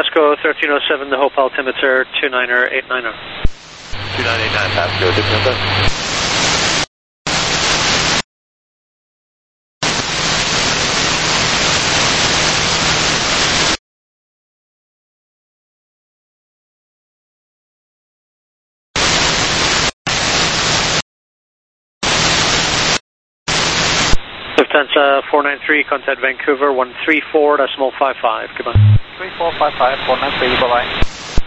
Pasco 1307, the Hope altimeter 29890. 2989, Pasco, different. Lufthansa 493, contact Vancouver 134.55, goodbye. 3455, 493, bye-bye.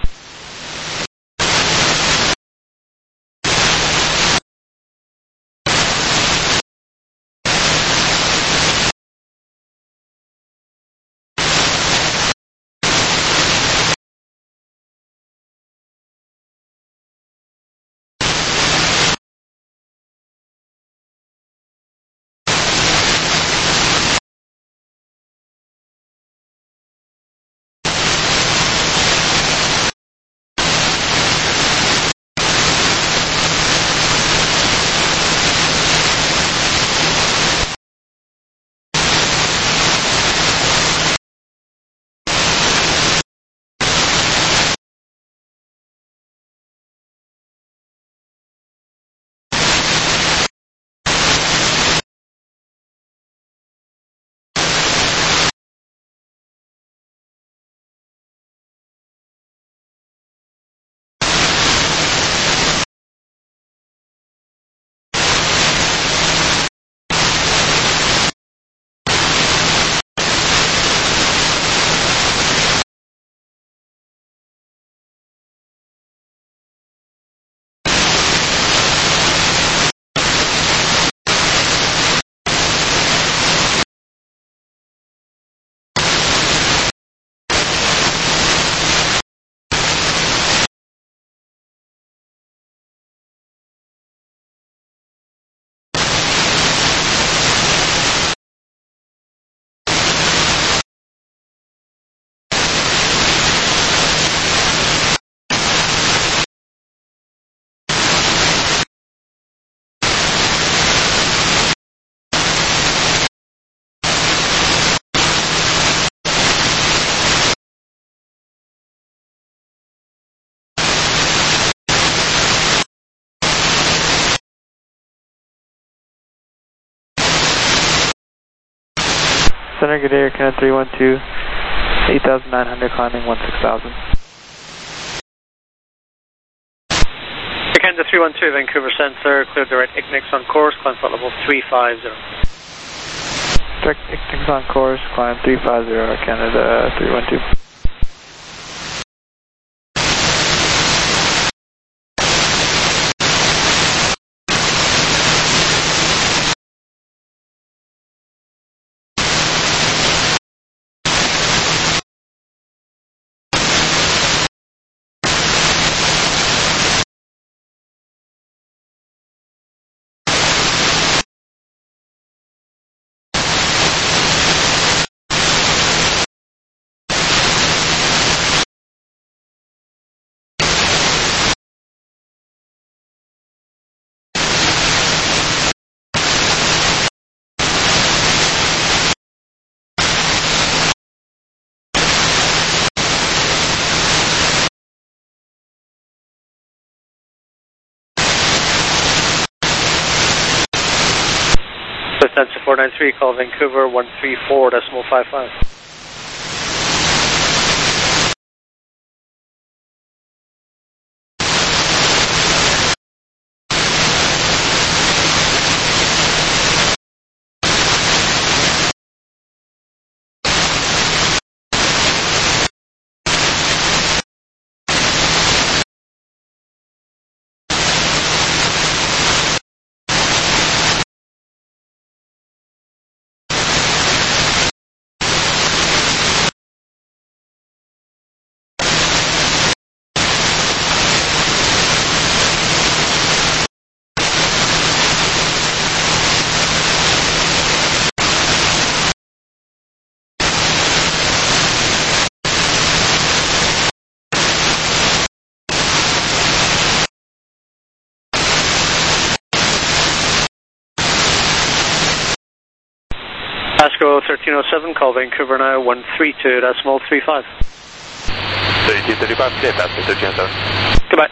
Center, good day, Air Canada 312, 8,900, climbing 16,000. Air Canada 312, Vancouver Center, cleared direct Ignex on course, climb flight level 350. Direct Ignex on course, climb 350, Air Canada 312. Lufthansa 493, call Vancouver 134.55. Pasco 1307, call Vancouver now 132.35. 1535, clear, fast 1307. Goodbye.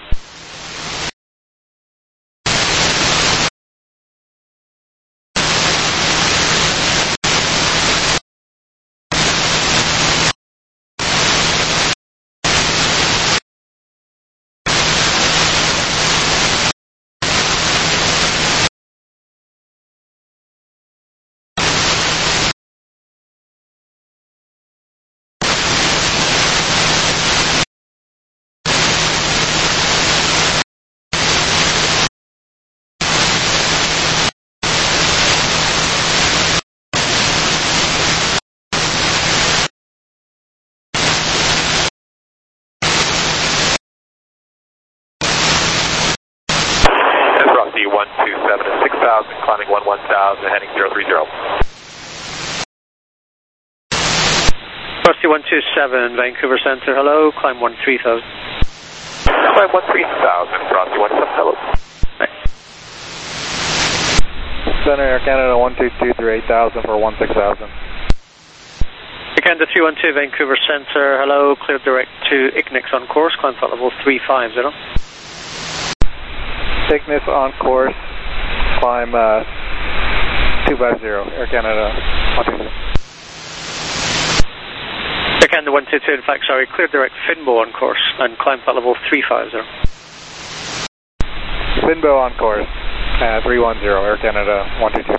Frosty 127 at 6,000, climbing 11,000, heading 030. Frosty 127, Vancouver Center, hello, climb 13,000. Climb 13,000, Frosty 17, hello. Right. Center Air Canada 122 through 8,000 for 16,000. Air Canada 312, Vancouver Center, hello, clear direct to Ignis on course, climb flight level 350. Ignis on course, climb 250, Air Canada 122. Air Canada 122, in fact, sorry, clear direct Finbo on course and climb flight level 350. Finbo on course, 310, Air Canada 122.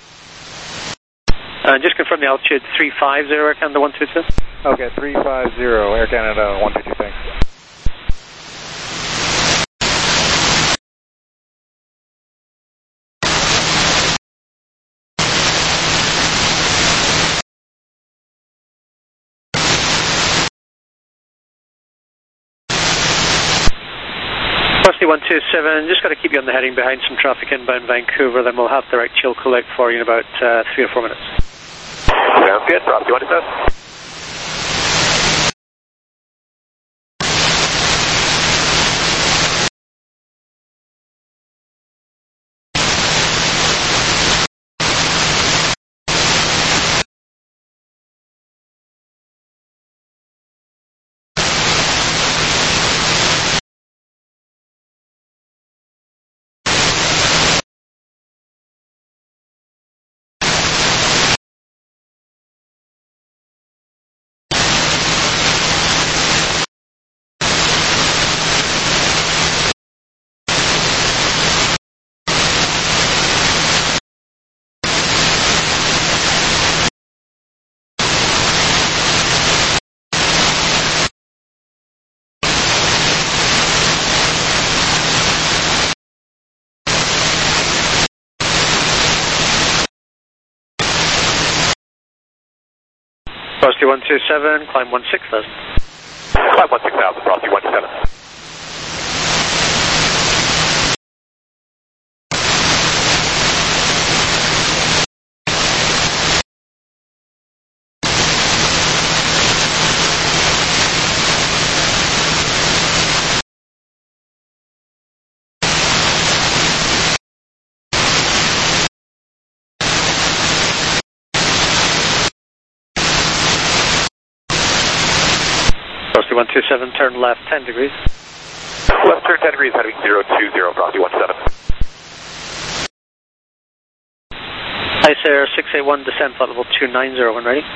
Just confirm the altitude 350, Air Canada 122. Okay, 350, Air Canada 122, thanks. Frosty 127, just got to keep you on the heading behind some traffic inbound Vancouver, then we'll have direct chill collect for you in about 3 or 4 minutes. Sounds good, Frosty 127. Frosty 127, climb 16,000. Climb 16,000, Frosty 127. Frosty 127, turn left 10 degrees. Left turn 10 degrees, heading 020, Frosty 17. Ice Air 681, descent flight level 290 when ready.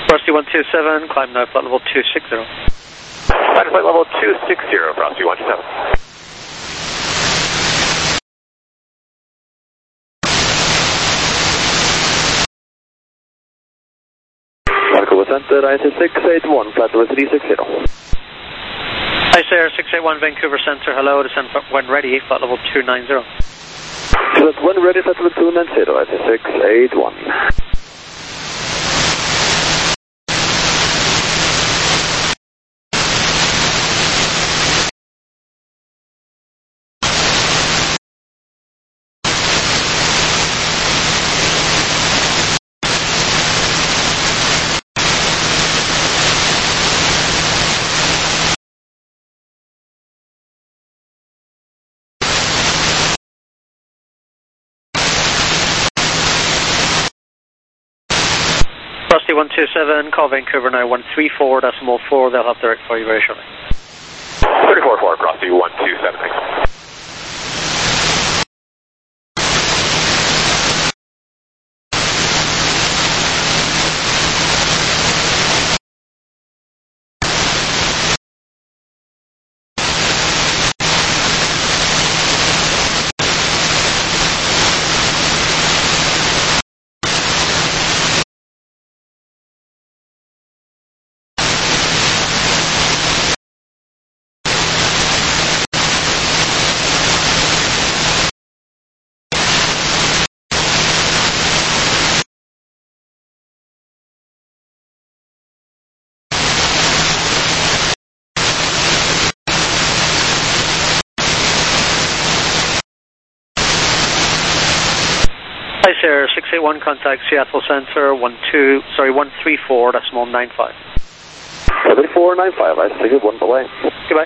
Frosty 127, climb now flight level 260. Flight level 260, Frosty 127. Vancouver Center, IC681, flight level 360. ICR 681 Vancouver Center, hello, descend when ready, flight level 290. So that's when ready, flight level 290, IC681. Frosty 127, call Vancouver now 134.4, they'll have direct for you very shortly. 34-4, Frosty 127, thanks. ICR 681, contact Seattle Center 134.95. 7495, IC681, bye-bye. Goodbye.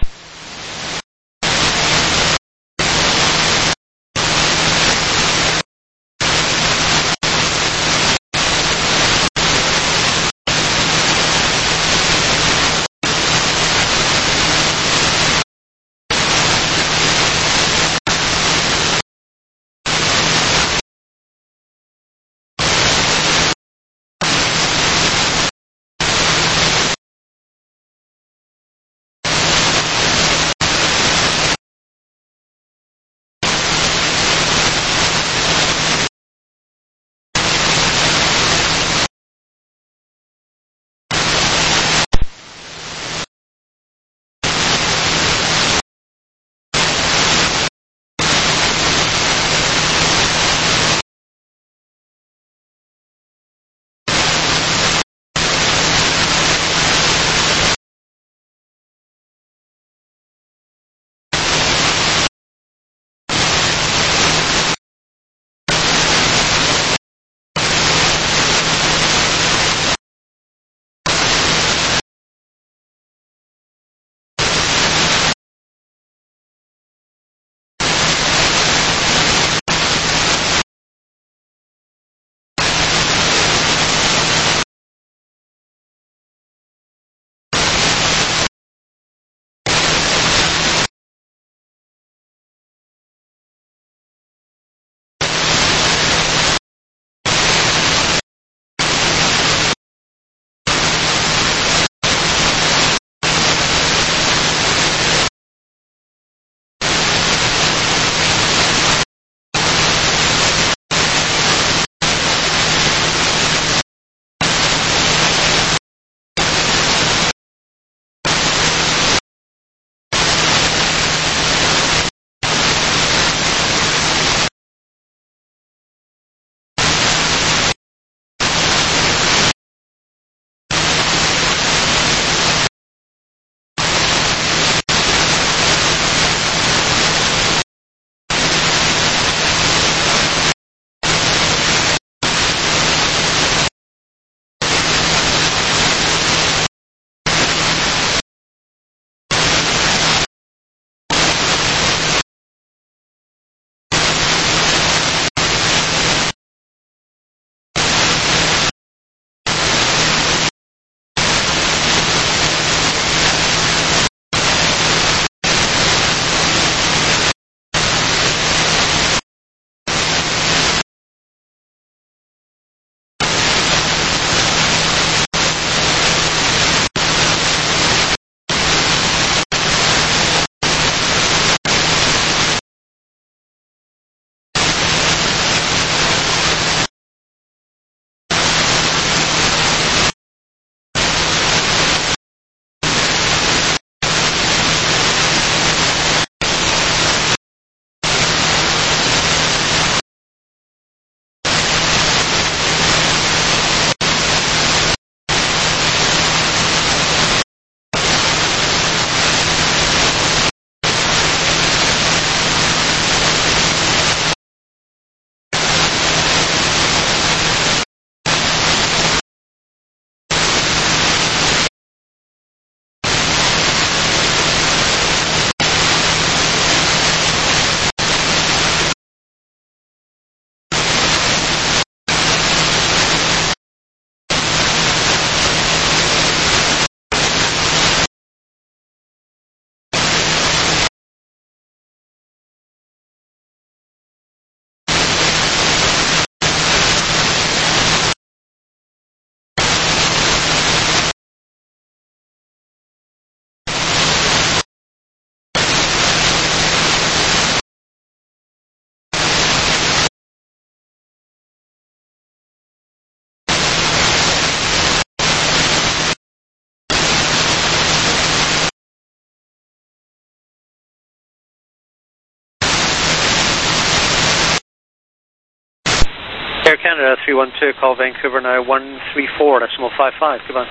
Canada 312, call Vancouver now 134.55. Goodbye.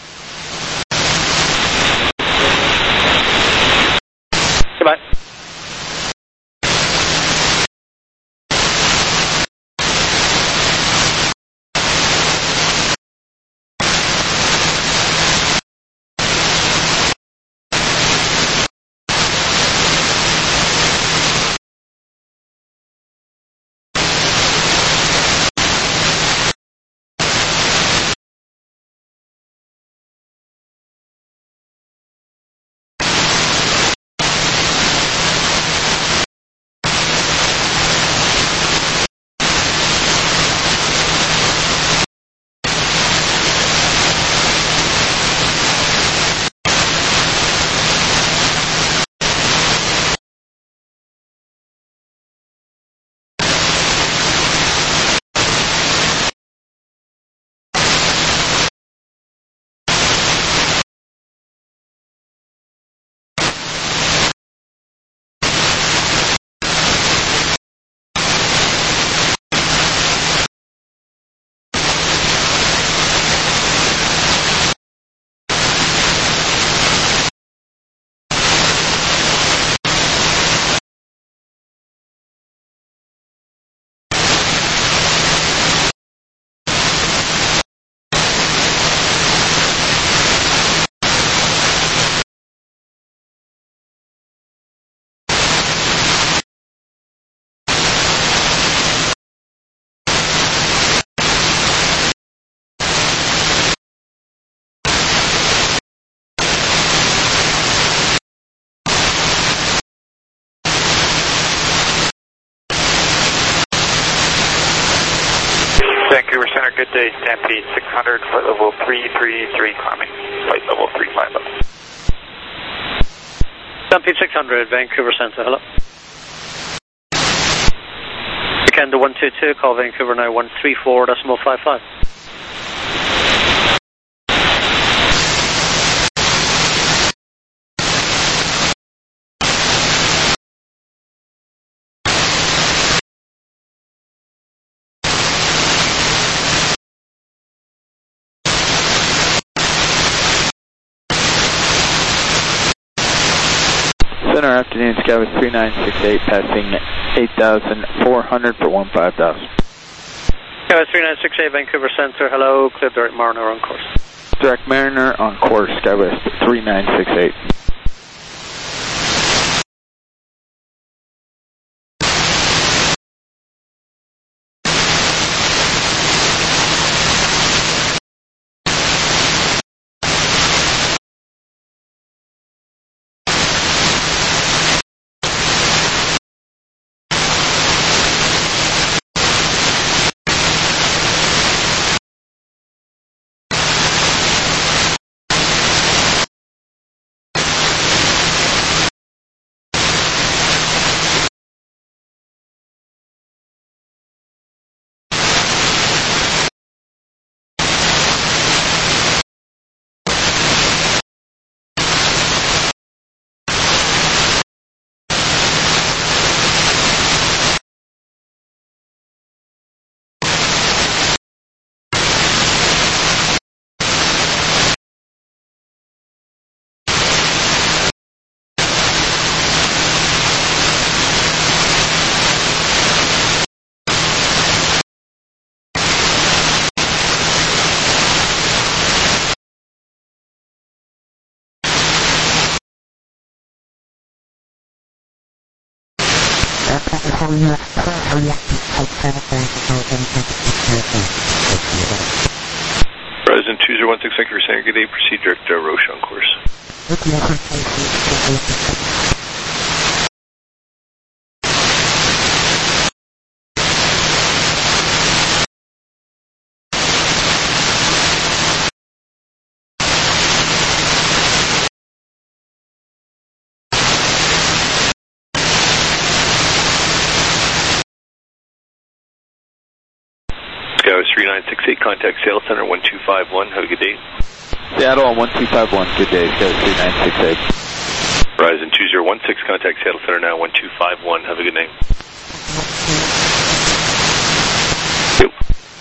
Goodbye. Vancouver Center, good day, Stampede 600, flight level 333, climbing, flight level 350. Stampede 600, Vancouver Center, hello. Canada 122, call Vancouver now 134.55. Center afternoon, Skyway 3968, passing 8,400 for 15,000. Skyway 3968, Vancouver Center, hello, clear direct Mariner on course. Direct Mariner on course, Skyway 3968. Horizon 2016, thank you for saying good day. Proceed direct Roche on course. Skyway 3968, contact Sales Center 1251, have a good day. Seattle on 1251, good day, Skyway 3968. Horizon 2016, contact Seattle Center now 1251, have a good night. Yep.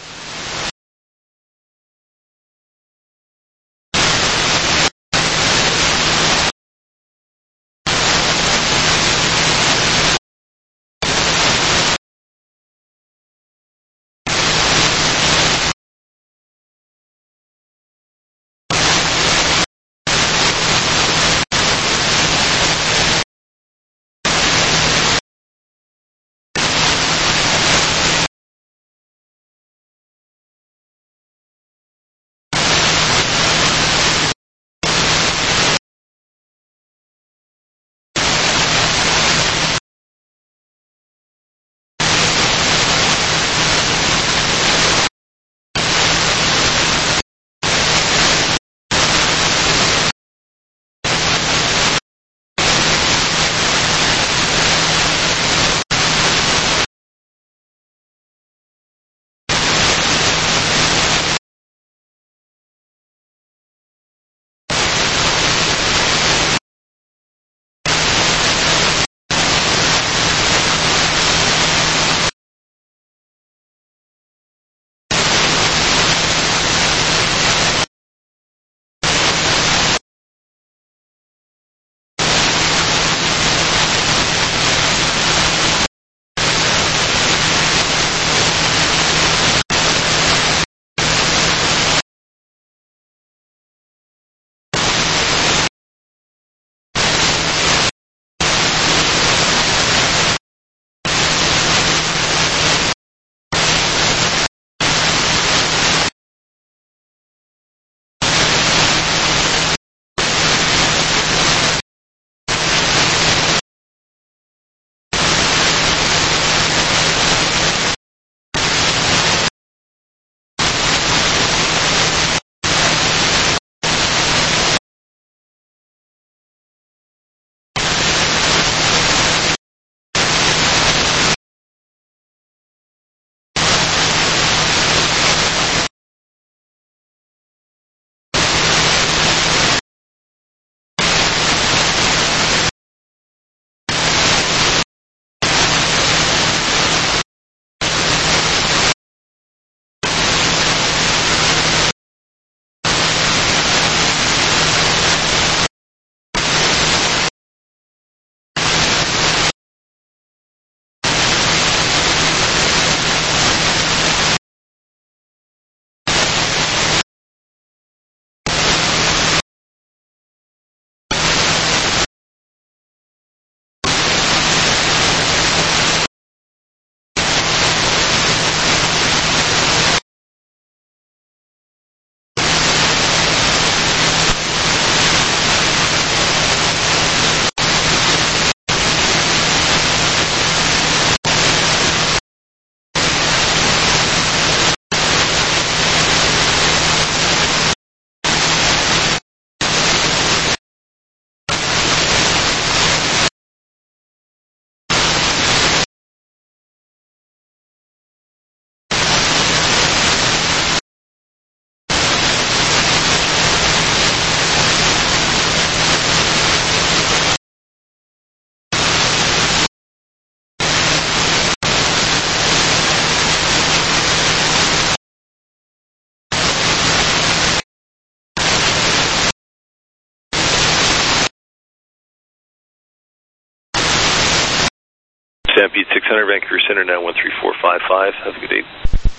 Stampede 600, Vancouver Center, now 13455. Have a good day.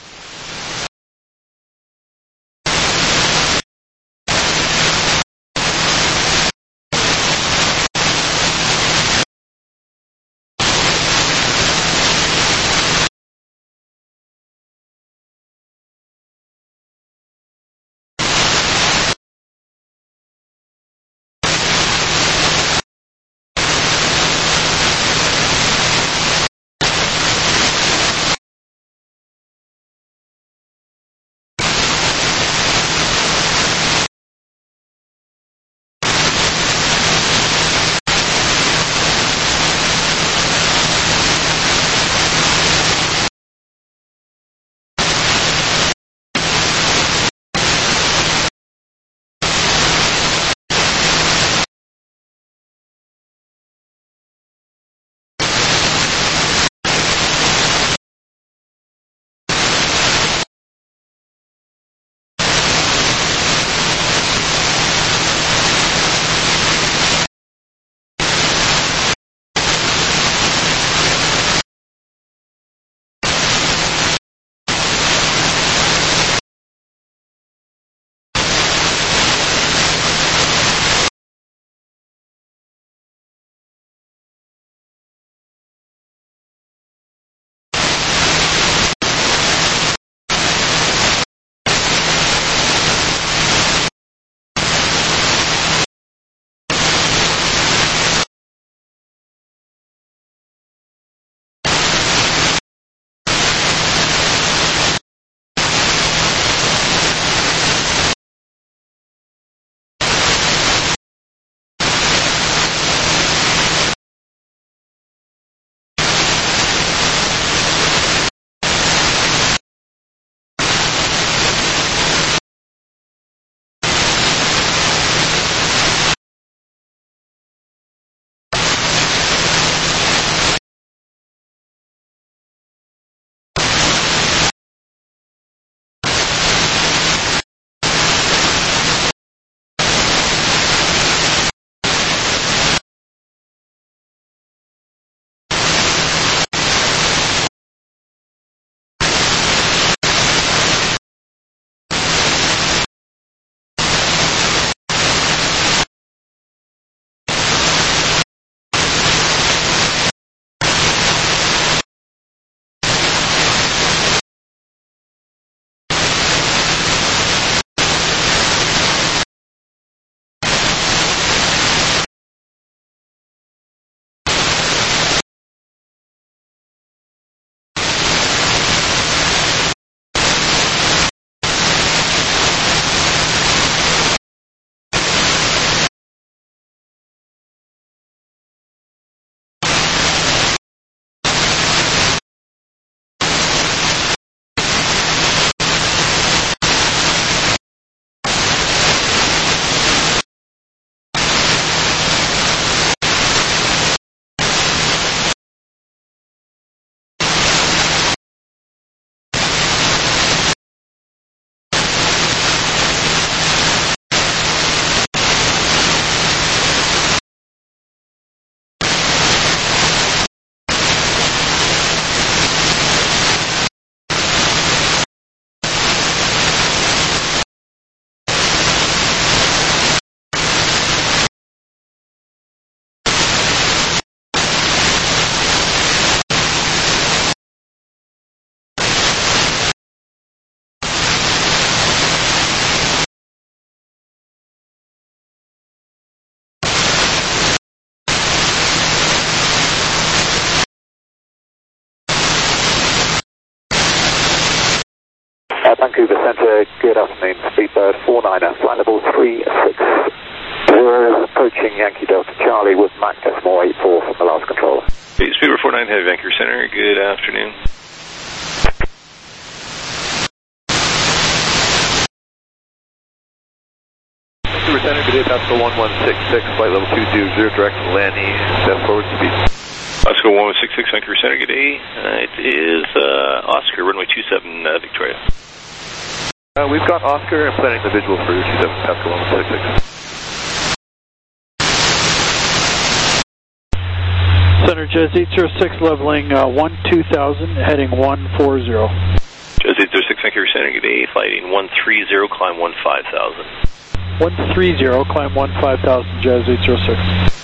Vancouver Centre, good afternoon. Speedbird 49er, flight level 360, approaching Yankee Delta Charlie with Mach decimal 84 from the last controller. Hey, Speedbird 49 Heavy, Vancouver Center, good afternoon. Vancouver Center, good day, Pascal 1166, flight level 220, direct landing, set forward speed. Oscar 1166, Vancouver Center, good day. It is Oscar, runway 27, Victoria. We've got Oscar and planning the visual for 27, Pascal 1166. Center Jazz 806 leveling 12000, heading 140. Jazz 806, thank you for center, good day, flighting 130, climb 15000. 130, climb 15000, Jazz 806.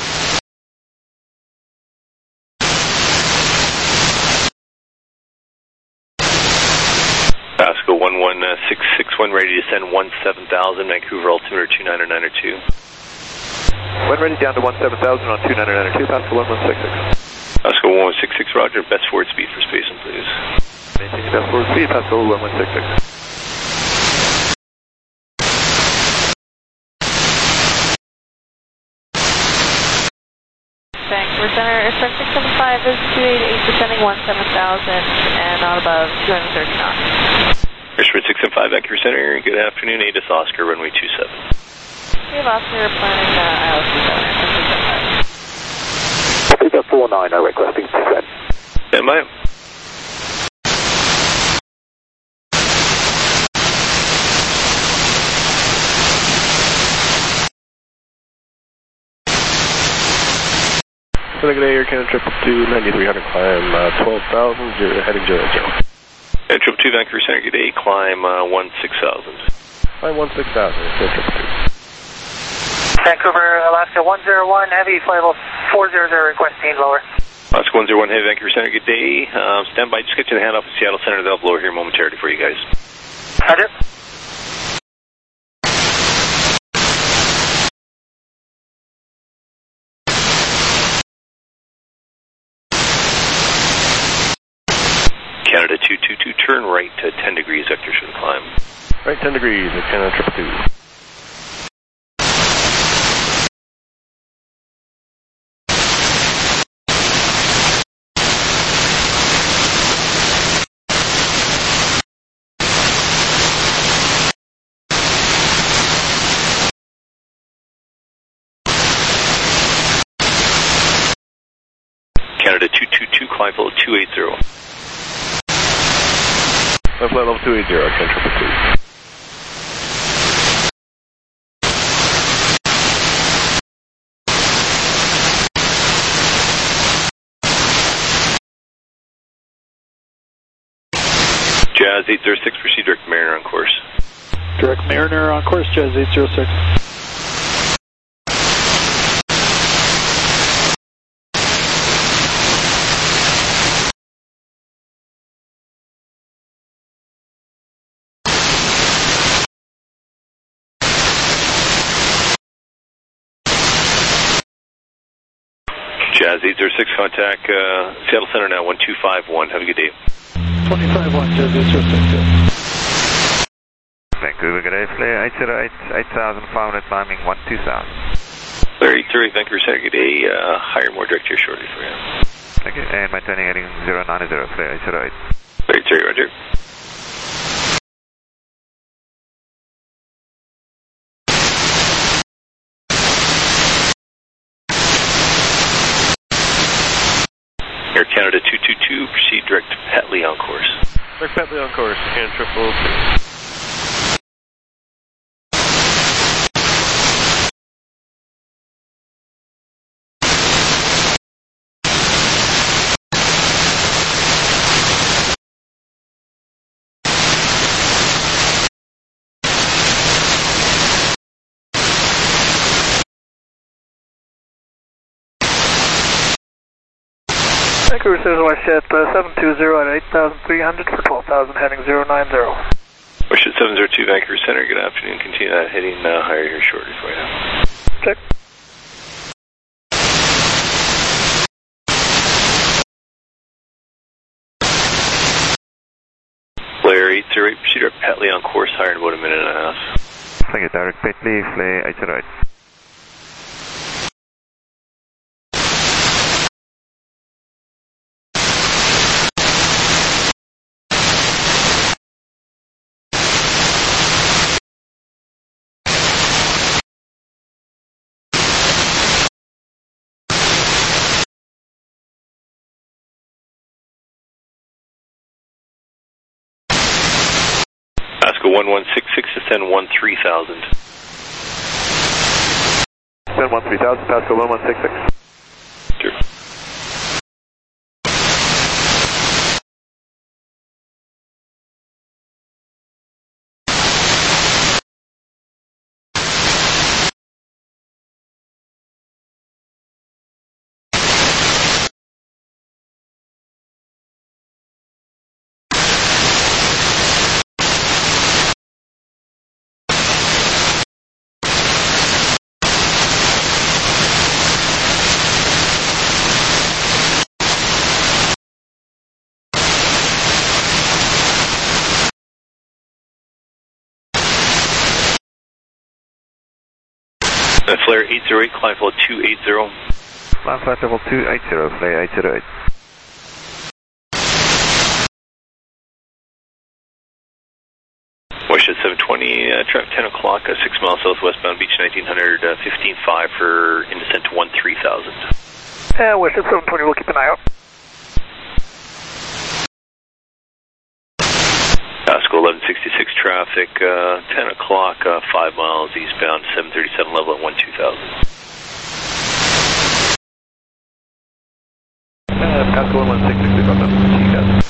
Pasco 11661, ready to send 17000, Vancouver altimeter 29902. When ready, down to 17000 on 29902, Pasco 1166. Pasco 1166, roger, best forward speed for spacing, please. Maintaining best forward speed, Pasco 1166. Vancouver Center, Airstream 675 is 288, descending 17000 and on above 230 knots. Airstream 675, Vancouver Center, good afternoon, ATIS Oscar, runway 27. We have Oscar planning ILS 27, Speaker 490 requesting descent. Stand by. Good day, Air Canada 222, 9300, climb 12,000, heading 00. Air 222, Vancouver Center, good day, climb 16000. Climb 16000, Air 222. Vancouver, Alaska 101, heavy, flight level 400, requesting lower. Alaska 101, heavy, Vancouver Center, good day. Stand by, just get you the handoff at Seattle Center, they'll blow here momentarily for you guys. Roger. Canada 222, turn right to 10 degrees, vector should climb. Right 10 degrees, Air Canada 222. Canada 222, climb level 280. Flight level 280, Air Canada 222. Jazz 806, proceed direct Mariner on course. Direct Mariner on course, Jazz 806. Jazz 806, contact Seattle Center now, 1251. Have a good day. 251, Jazz 806. Vancouver, good day, Flare 808, 8,500, climbing 12000. Larry 30, Vancouver Center, good day. Hire more direct here shortly for you. Thank you, and maintaining heading 090, Flare 808. Larry 30, roger. Air Canada 222, proceed direct to Petley on course. Direct Petley on course, Air Canada 222. Vancouver Center, WestJet 720 at 8,300 for 12,000, heading 090. WestJet 702, Vancouver Center, good afternoon. Continue that heading higher here shortly for you. Check. Flare 808, proceed direct Petley on course, higher in about a minute and a half. Thank you, direct Petley, Flare 808. Pasco 1166, descend 13,000. Descend 13,000, Pasco 1166. Sure. Flare 808, climb level 280. Climb flight level 280, flare 808. West 720, traffic 10 o'clock, 6 miles southwestbound, beach 1900, 15.5 for in descent to 13,000. Yeah, West 720, we'll keep an eye out. Pasco 1166 traffic, 10 o'clock, 5 miles eastbound, 737 level at 12,000. Pasco 1166, about that. TCAS.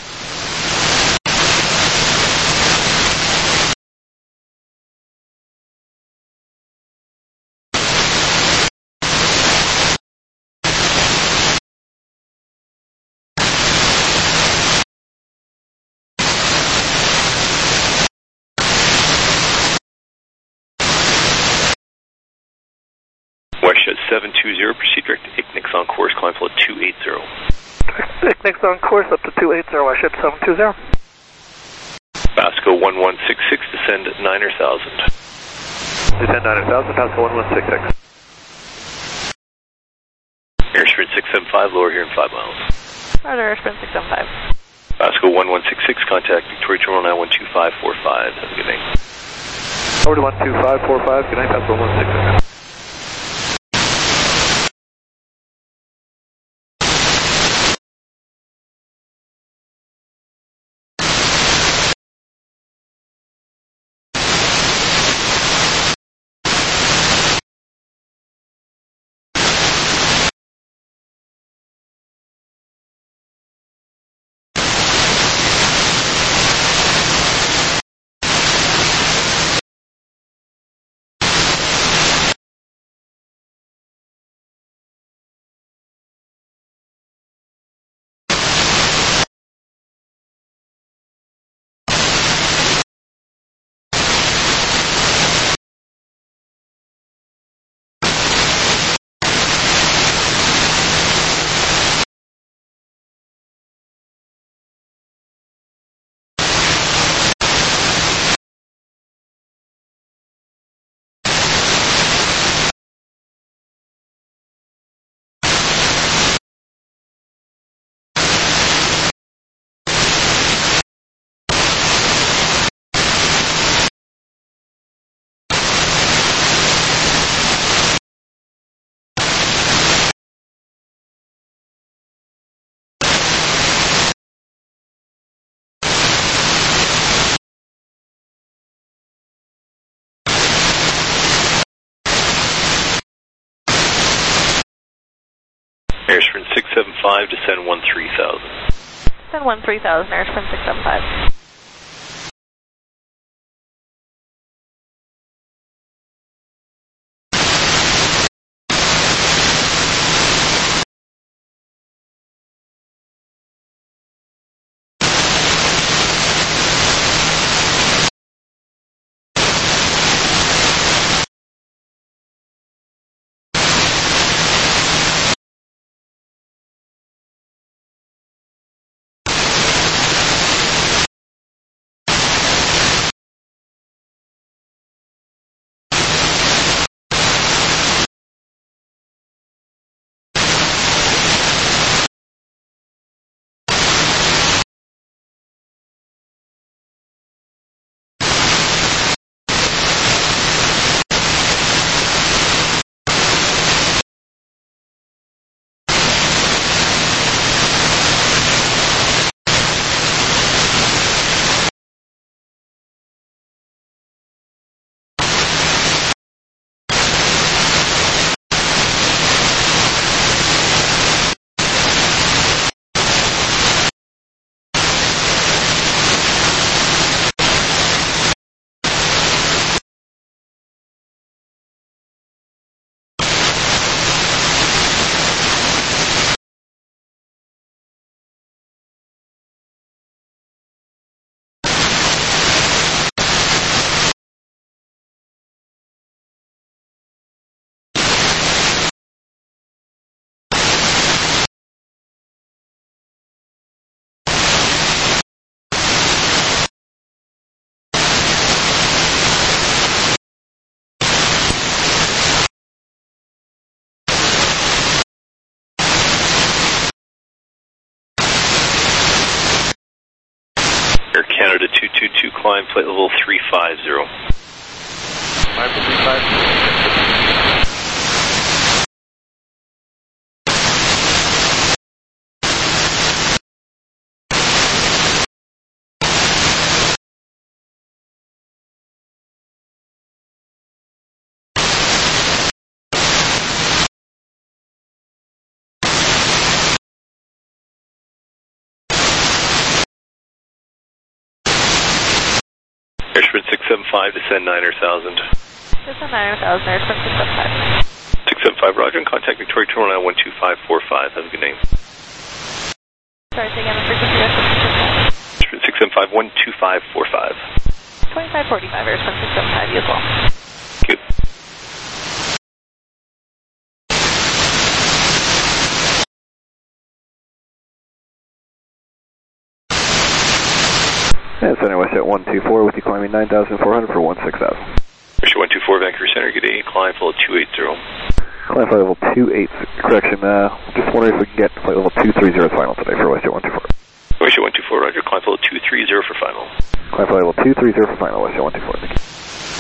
West 720, proceed direct to Ignix on course, climb level 280. Ignix on course up to 280, West 720. Pasco 1166, descend 9,000. Descend 9,000, Pasco 1166. Airsprint 675, lower here in 5 miles. Roger, Airsprint 675. Pasco 1166, contact Victoria Terminal now 12545. Have a good night. Over to 12545, good night, Pasco 1166. Airsprint 675, descend 13,000. Descend 13,000, Airsprint 675. Canada 222, climb flight level 350. Climb for 350. Airsprint 675, descend 9,000. Descend 9,000, Airsprint 675. 675, roger, and contact Victoria 219 12545. Have a good night. Sorry, say again the frequency there, Airsprint 675 12545. 2545, Airsprint 675, you as well. Good. And Center Westjet 124 with you climbing 9,400 for 16,000. Russia 124, Vancouver Center, good day. Climb flight level 280. Climb flight level 280, correction, just wondering if we can get flight level 230 final today for Westjet 124. Russia 124, roger, climb flight level 230 for final. Climb flight level 230 for final, Westjet 124, thank you.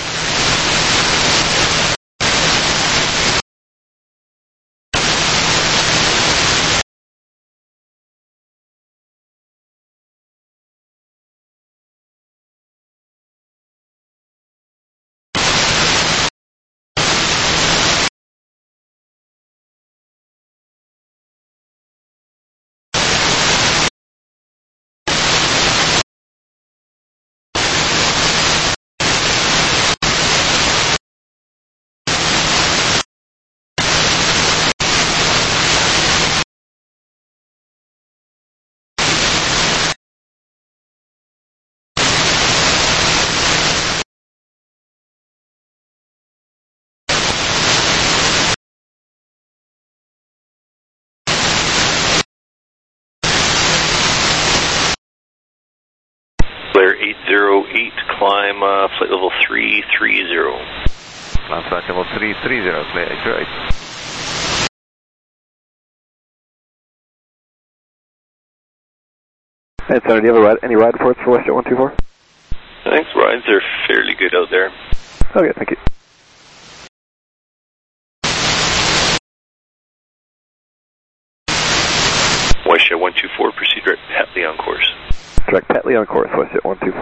Blair 808, climb flight level 330. Climb flight level 330, Blair 808. And Center, do you have any ride reports for Westjet 124? Thanks, rides are fairly good out there. Okay, thank you. Westjet 124, proceed direct Petley on course. Direct Petley on course, Westjet 124.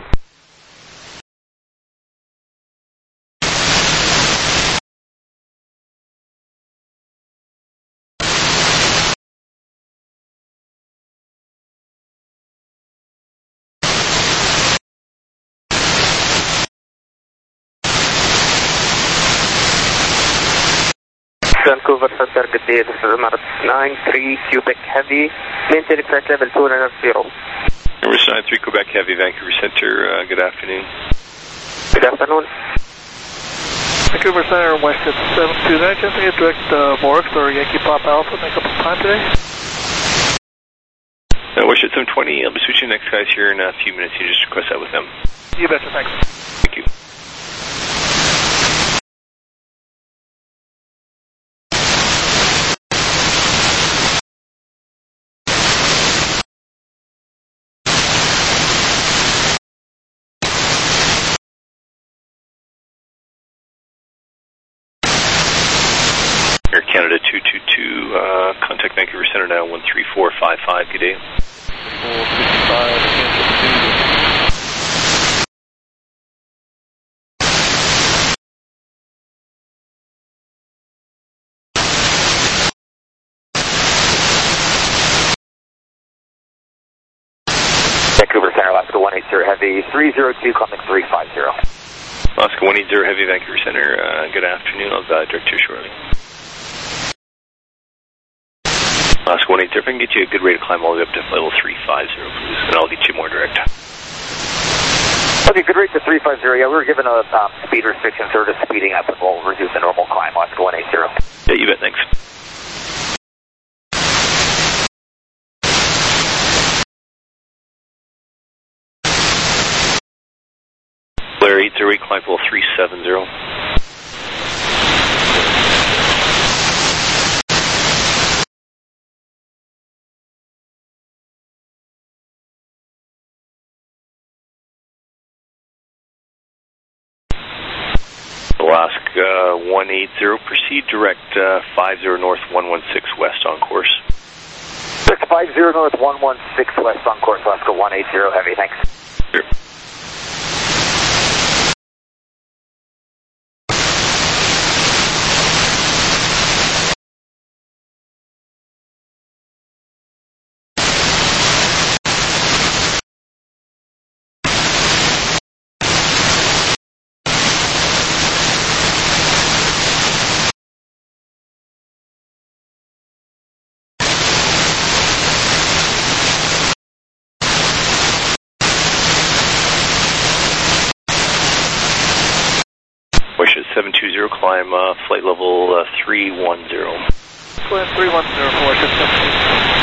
Vancouver Center, good day. This is Emirates 93 Quebec Heavy. Maintain flight level 290. Emirates 93 Quebec Heavy, Vancouver Center, good afternoon. Good afternoon. Vancouver Center, Westjet 729, just get direct Morix or Yankee Pop Alpha, make up some time today. Westjet 720, I'll be switching next guys here in a few minutes. You just request that with them. You betcha, thanks. Thank you. Air Canada 222, contact Vancouver Center now 13455, good day. 455, Vancouver Center, Alaska 180 Heavy, 302, coming 350. Alaska 180 Heavy, Vancouver Center, good afternoon. I'll direct you shortly. Alaska 180, if I can get you a good rate of climb all the way up to level 350, please, and I'll get you more direct. Okay, good rate to 350. Yeah, we were given a speed restriction, so we're just speeding up and we'll reduce the normal climb, Alaska 180. Yeah, you bet, thanks. Blair 808, climb level 370. 180, proceed direct 50 north 116 west on course. Direct 50 north 116 west on course, Alaska 180 heavy, thanks. Sure. Wish at 720, climb flight level 310. Climb 310 for Wish at 720.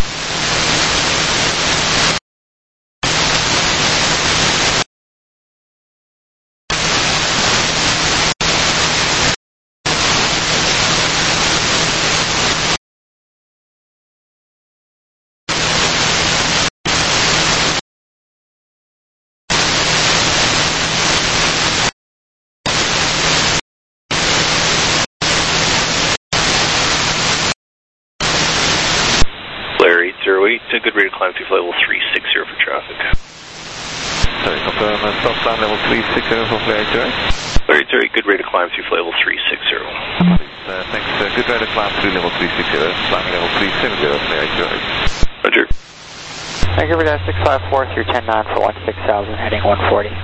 Flare 808, a good rate of climb through flight level 360 for traffic. Sorry, confirm stop climb level 360 for Flare 808. Flare 808, good rate of climb through flight level 360. Thanks, good rate of climb through level 360, climbing level 370, Flare 808. Roger. Vancouver Dash 654 through 10-9 for 16,000, heading 140.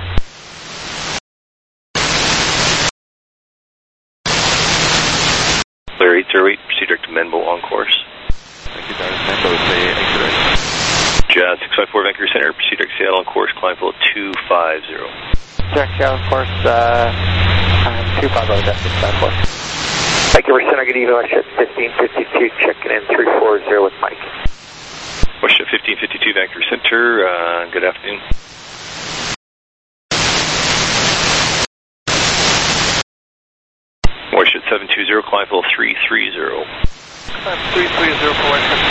Flare 808, proceed direct to Menbo on course. Thank you, Darius. Menbo, say 808. Jazz 654 Vancouver Center, proceed direct to Seattle on course, climb level 250. Direct Seattle on course, 250, Dash 654. Vancouver Center, good evening, Wish at 1552, checking in 340 with Mike. Wish at 1552 Vancouver Center, good afternoon. Wish at 720, climb level 330. Climb 330 for Wish at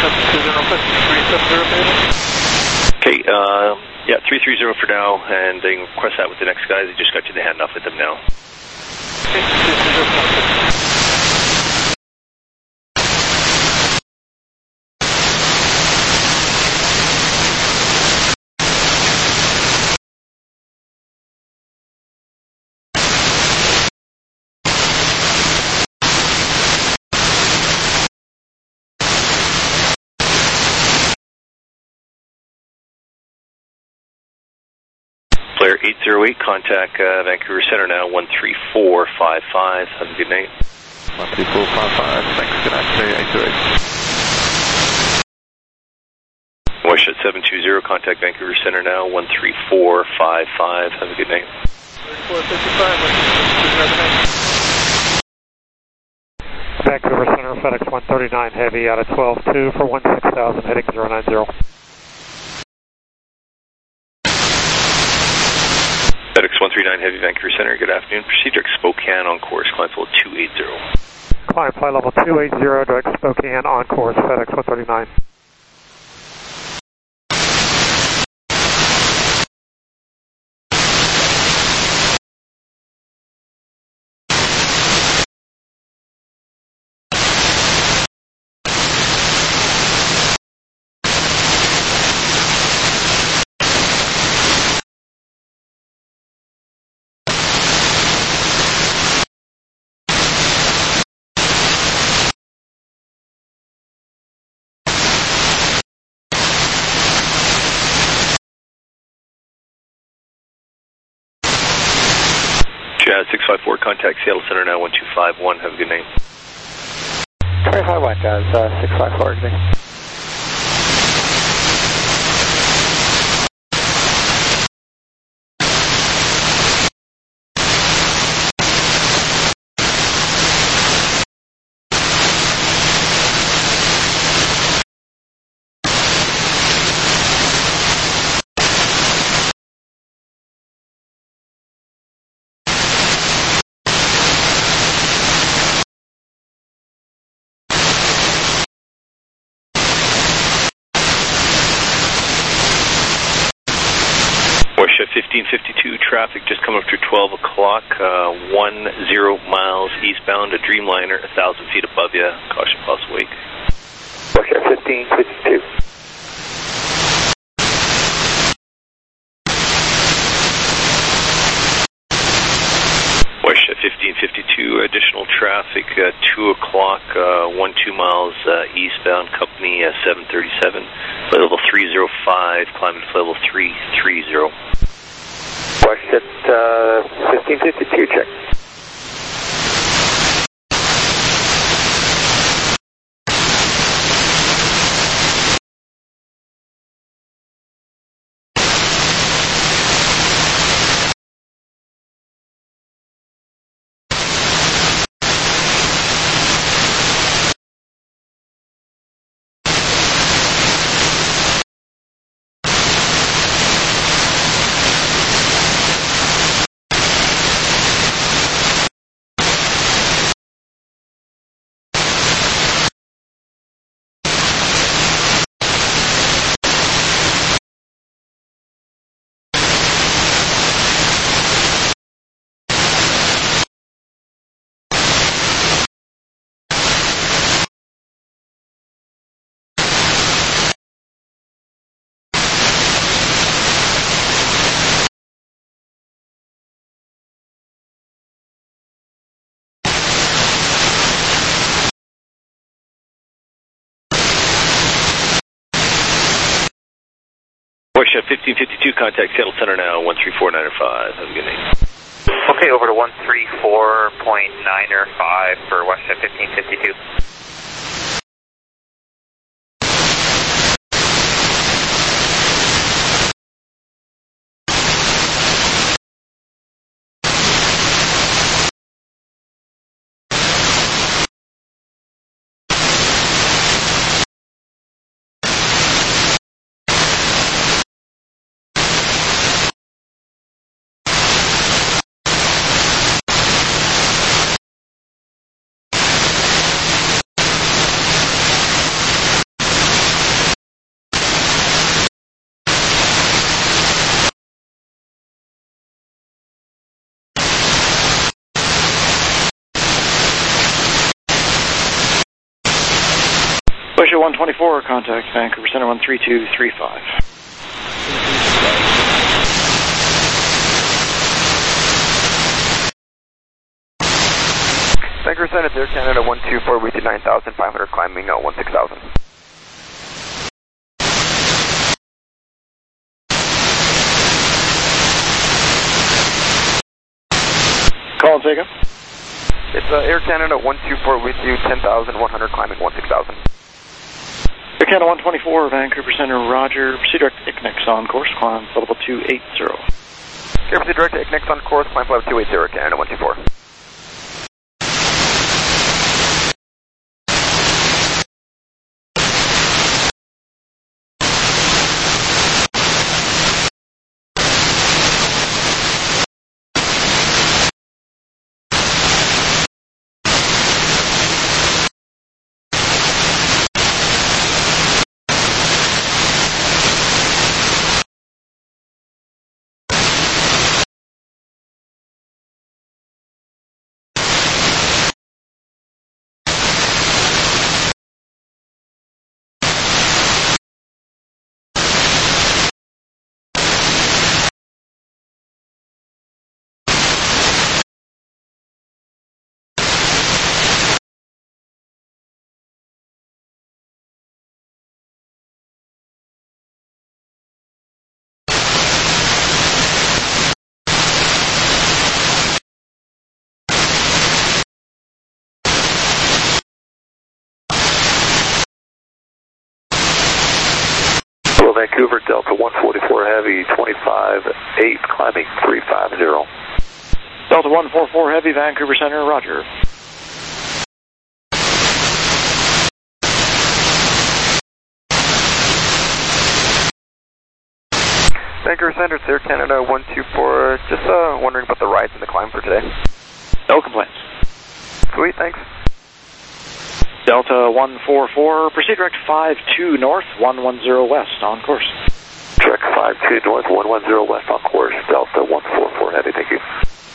720, 370, Okay, yeah, 330 for now, and they can request that with the next guys. They just got you the handoff with them now. Okay, 330. Flare 808, contact Vancouver Center now, 13455. Have a good night. 13455, thanks, good night, Flare 808. Wish at 720, contact Vancouver Center now, 13455. Have a good night. 3455, Vancouver Center, FedEx 139 Heavy out of 12-2 for 16,000, heading 090. FedEx 139 Heavy Vancouver Center, good afternoon. Proceed direct Spokane on course, climb level 280. Climb flight level 280, direct Spokane on course, FedEx 139. Jazz 654, contact Seattle Center now, 1251. Have a good night. 251, Jazz 654, good day. 1552 traffic just coming up to 12 o'clock, 10 miles eastbound, a Dreamliner 1,000 feet above you. Caution plus wake. Russia 1552. Russia 1552, additional traffic, 2 o'clock, 2 miles eastbound, company 737, flight level 305, climbing to level 330. Russia 1552, check. Russia 1552, contact Seattle Center now, 134.905. Have a good night. Okay, over to 134.905 for Russia 1552. Russia 124, contact Vancouver Center 13235. Vancouver Center, Air Canada 124, we did 9,500, climbing 16,000. Call and take up. It's Air Canada 124 with you, 10,100, climbing 16,000. Air Canada 124, Vancouver Center, Roger. Proceed direct to ICNIX on course, climb level 280. Air proceed direct to ICNIX on course, climb level 280, Air Canada 124. Vancouver, Delta 144 Heavy, 25-8, climbing 350. Delta 144 Heavy, Vancouver Center, Roger. Vancouver Center, it's Air Canada 124, just wondering about the rides and the climb for today. No complaints. Sweet, thanks. Delta 144, proceed direct 52 north, 110 west, on course. Direct 52 north, 110 west on course, Delta 144 heavy, thank you.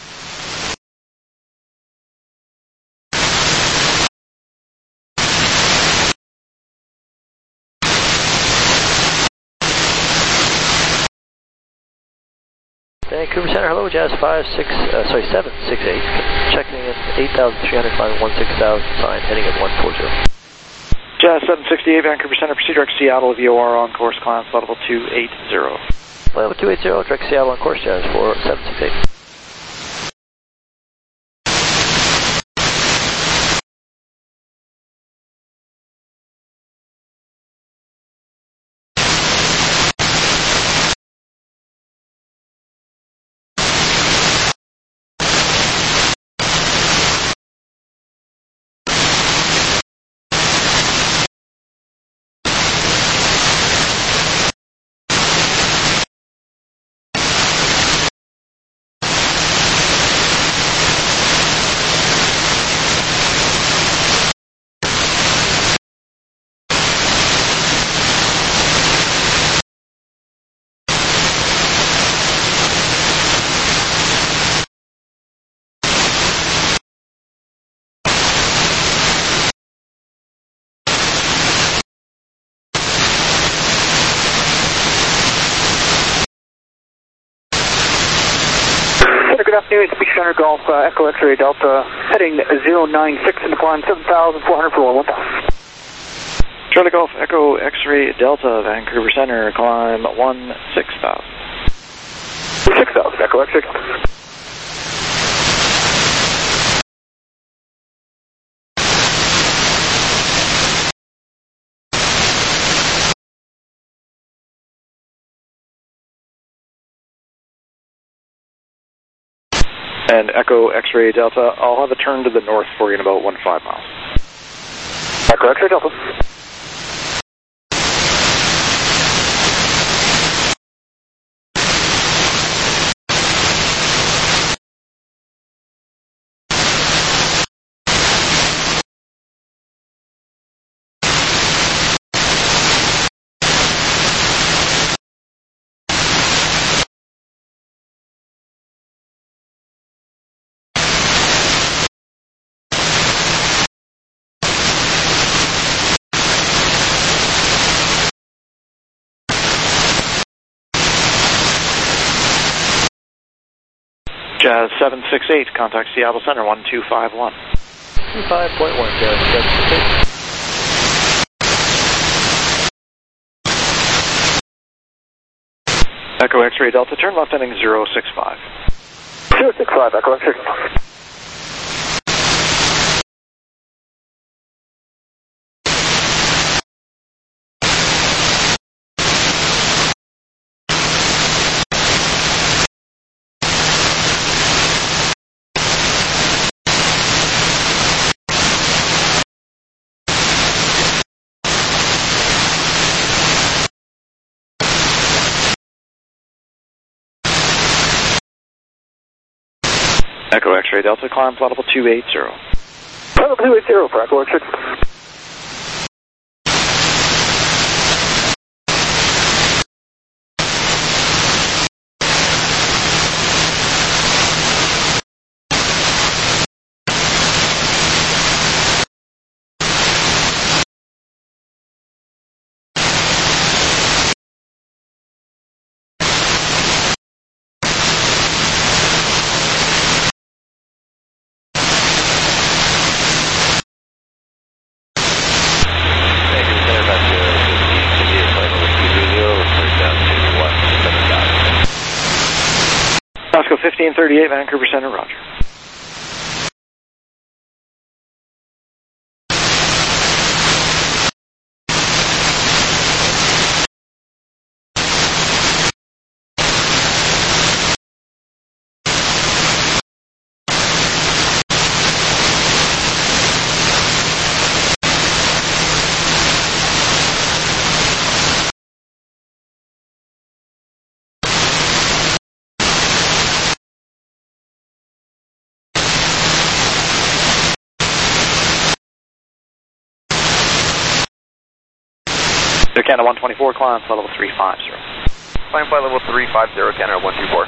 Vancouver Center, hello, Jazz 768, checking in 8,300, climbing 16,000, sign, heading at 140. Jazz 768, Vancouver Center, proceed direct Seattle, VOR on course, climb level 280. Level 280, direct Seattle on course, Jazz 768. Good afternoon, Speak Center Golf, Echo X-Ray Delta, heading 096 in the climb, 7,400 for 1,000. Charlie Golf, Echo X-Ray Delta, Vancouver Center, climb 16,000. 6,000, Echo X-Ray. And Echo X-Ray Delta, I'll have a turn to the north for you in about 15 miles. Echo X-Ray Delta. Jazz 768, contact Seattle Center 1251. 25.1, Jazz 768. Echo X-Ray Delta, turn left heading 065. 065, Echo X-Ray. Echo X-Ray Delta, climb level 280. Level 280 for Echo X-Ray. Moscow 1538, Vancouver Center, roger. Canada 124, climb level 350. climb flight level 350, Canada 124.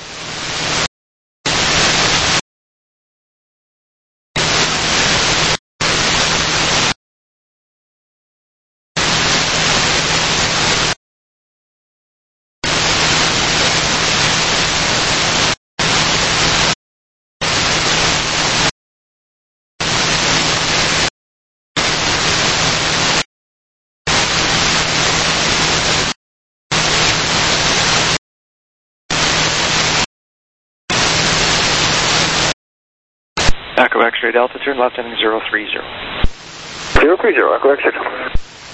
Echo X-ray Delta, turn left heading 030. 030, Echo X-ray.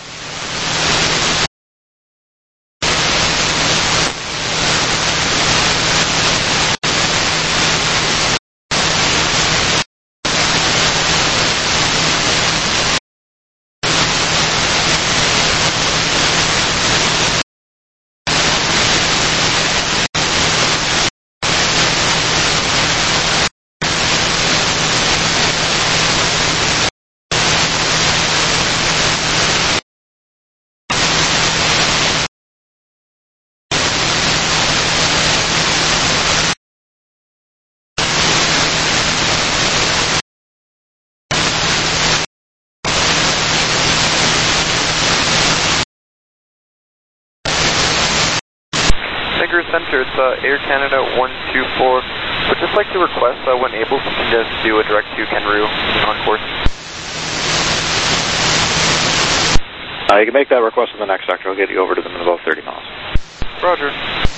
Vancouver Center, it's Air Canada 124. Would just like to request, when able, to just do a direct to Kenru on course. You can make that request in the next sector. I'll get you over to them in about 30 miles. Roger.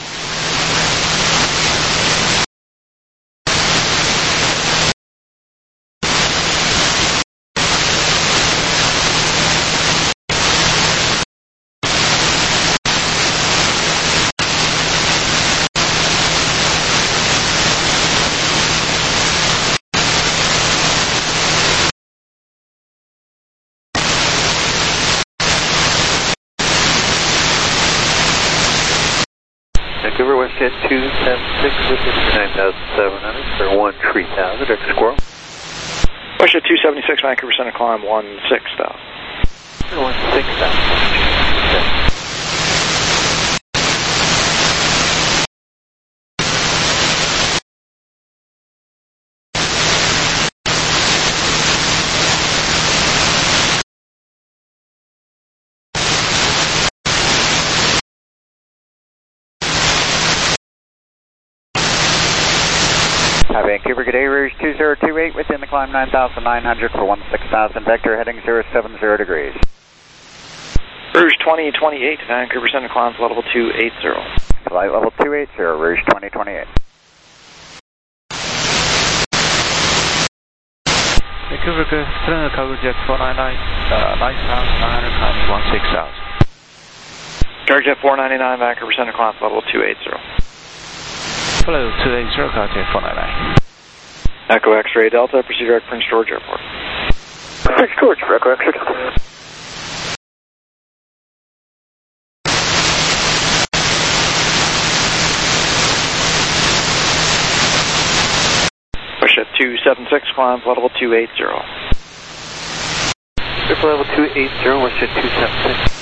Vancouver Westjet 276 with 9,700 for 13,000, direct to Squirrel. Westjet 276, Vancouver Center, climb 16,000. 16,000. Vancouver, good day, Rouge 2028 within the climb 9,900 for 16,000, vector heading 070 degrees. Rouge 2028, Vancouver Center, climb flight level 280. Flight level 280, Rouge 2028. Vancouver, good, Cylinder Cargo Jet 499, 9,900, climbing 16,000. Cargo Jet 499, Vancouver Center, climb flight level 280. Hello, 280, Cargo Jet 499. Echo X-ray Delta, proceed direct Prince George Airport. Prince George, Echo X-ray Delta. Westjet 276, climb flight level 280. Flight level 280, Westjet 276.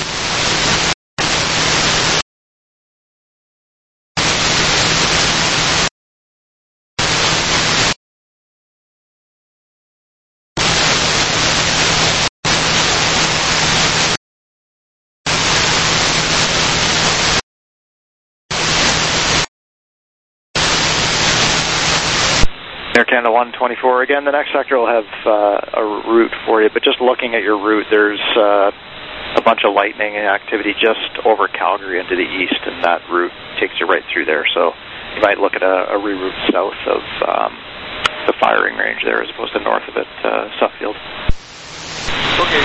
Air Canada 124, again, the next sector will have a route for you, but just looking at your route, there's a bunch of lightning activity just over Calgary into the east, and that route takes you right through there. So you might look at a reroute south of the firing range there as opposed to north of it, Suffield. Okay,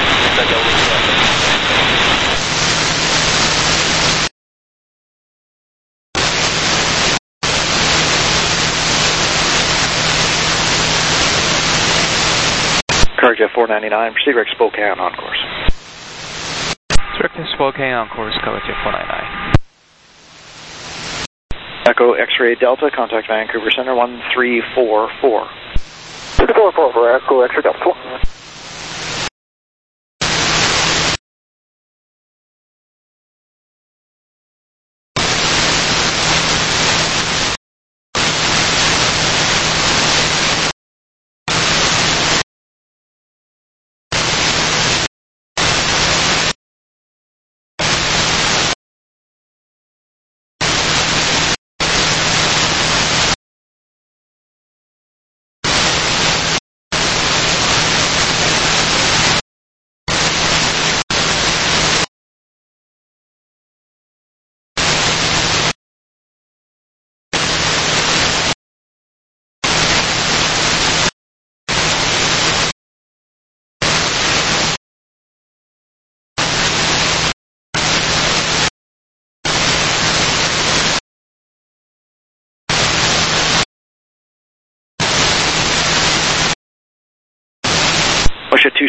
Cargo Jet 499, proceed direct Spokane on course. Direct to Spokane on course, Cargo Jet 499. Echo X-ray Delta, contact Vancouver Center 1344. 344, Echo X-ray Delta 4.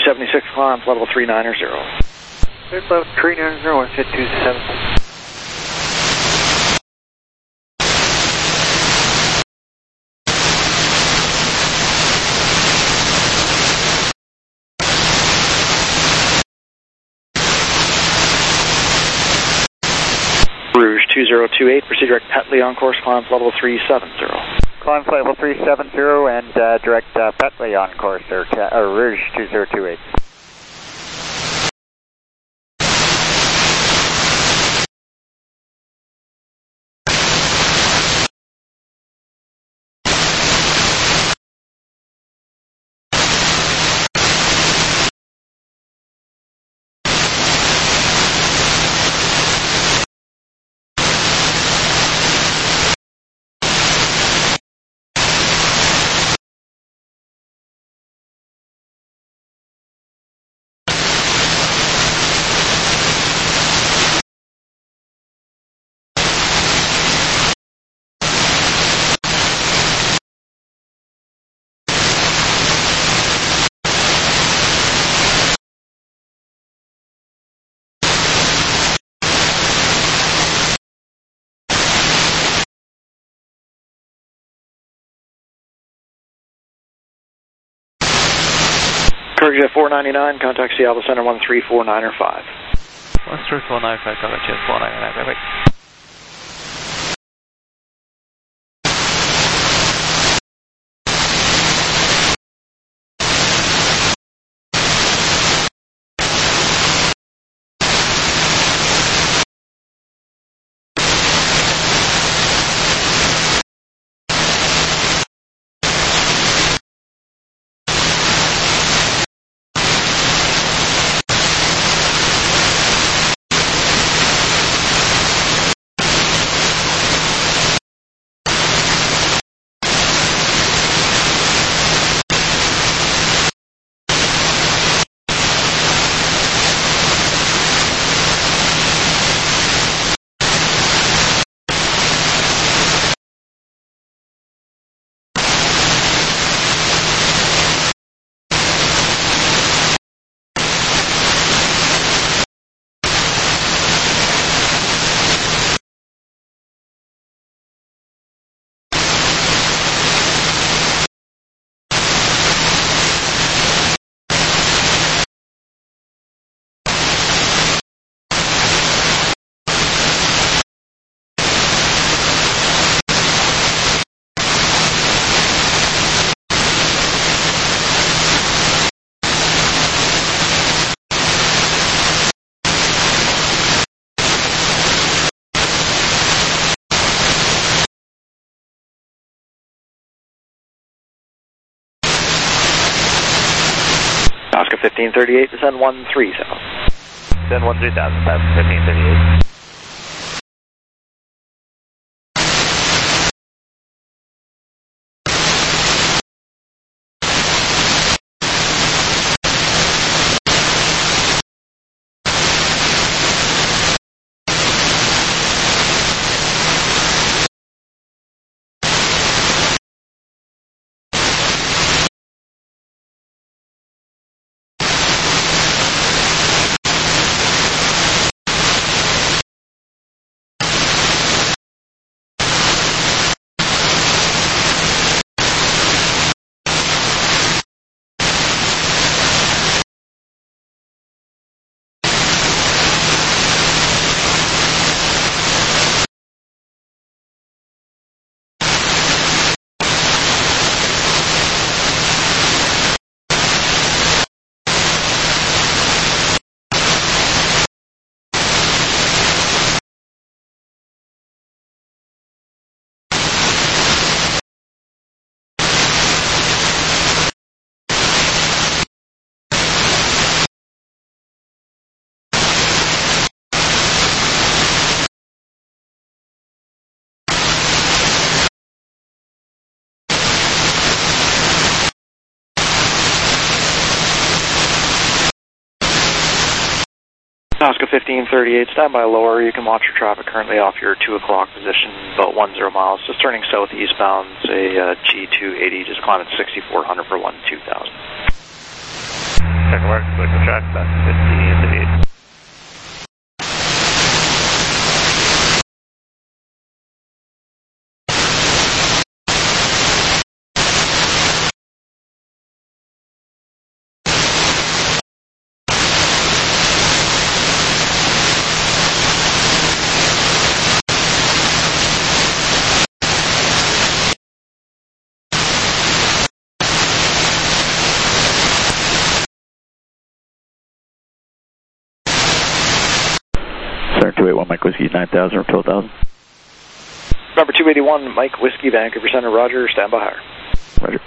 376, climb level 390. Level 390, one hit 270. Rouge 2028, proceed direct Petley on course, climb level 370. Climb level 370 and direct Petley on course, or Rouge 2028. Courage 499, contact Seattle Center 13495. 13495, coverage 499, perfect. Oscar 1538, descend 13,000. Descend 13,000, 1538. Oscar 1538, stand by lower. You can watch your traffic currently off your 2 o'clock position, about 10 miles. Just turning southeastbound, say G280, just climbing 6400 for 12,000. Second mark, select the track, fast 1538. Center 281, Mike Whiskey, 9,000 or 12,000. Number 281, Mike Whiskey, Vancouver Center, roger, stand by higher. Roger.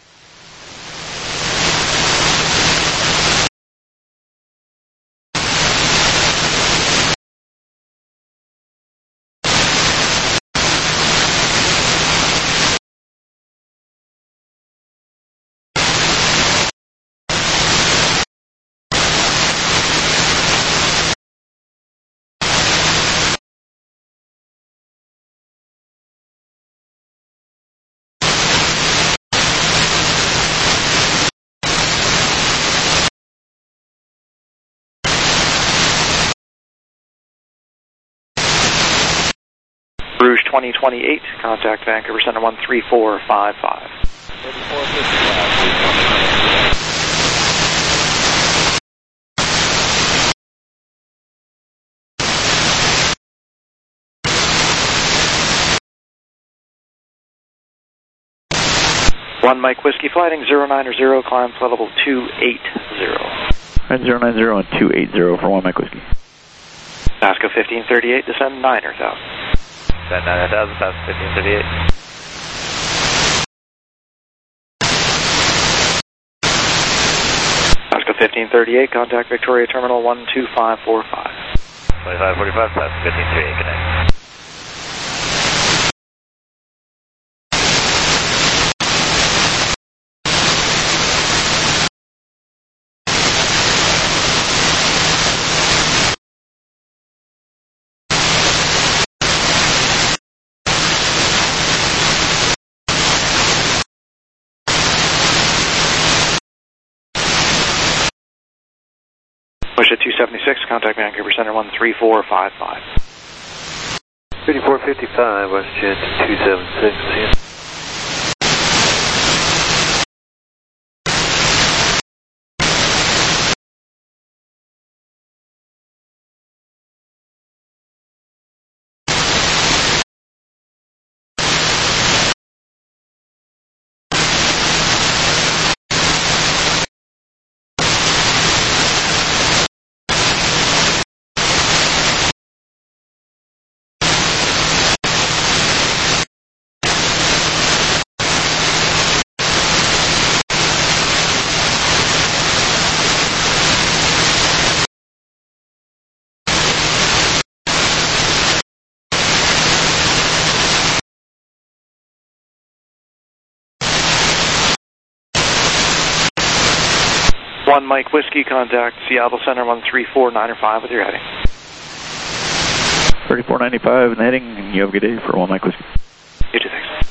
Rouge 2028, contact Vancouver Center 13455. 1 Mike Whiskey, flighting 090, climb flight level 280. 090 and 280 for 1 Mike Whiskey. Pasco 1538, descend 9,000. Descend 9,000, pass 1538. Pasco 1538, contact Victoria Terminal 12545. 2545, pass 1538, connect. Wish at 276, contact Vancouver Center 13455. 3455, WestJet 276, see you. One Mike Whiskey, contact Seattle Center 13495 with your heading. 3495 and the heading, and you have a good day for 1 Mike Whiskey. You too, thanks.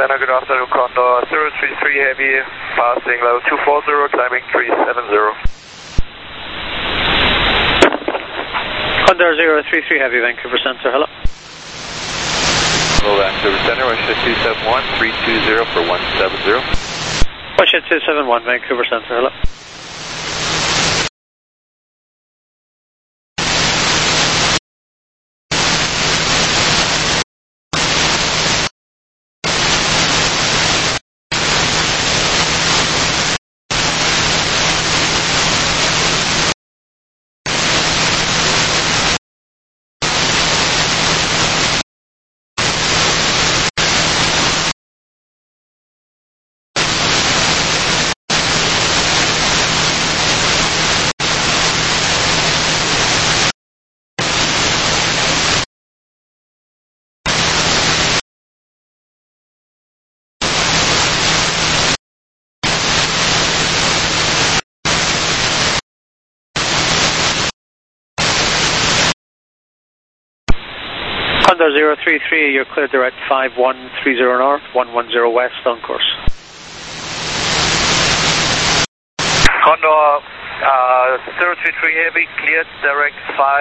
Center, good afternoon, Condor 033 Heavy, passing level 240, climbing 370. Condor 033 Heavy, Vancouver Center, hello. Hello, Vancouver Center, Westjet 271, 320 for 170. Westjet 271, Vancouver Center, hello. Condor 033, you're cleared direct 5130 north, 110 west on course. Condor 033 Heavy, cleared direct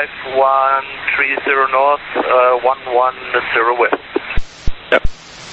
5130 north, 110 west. Yep.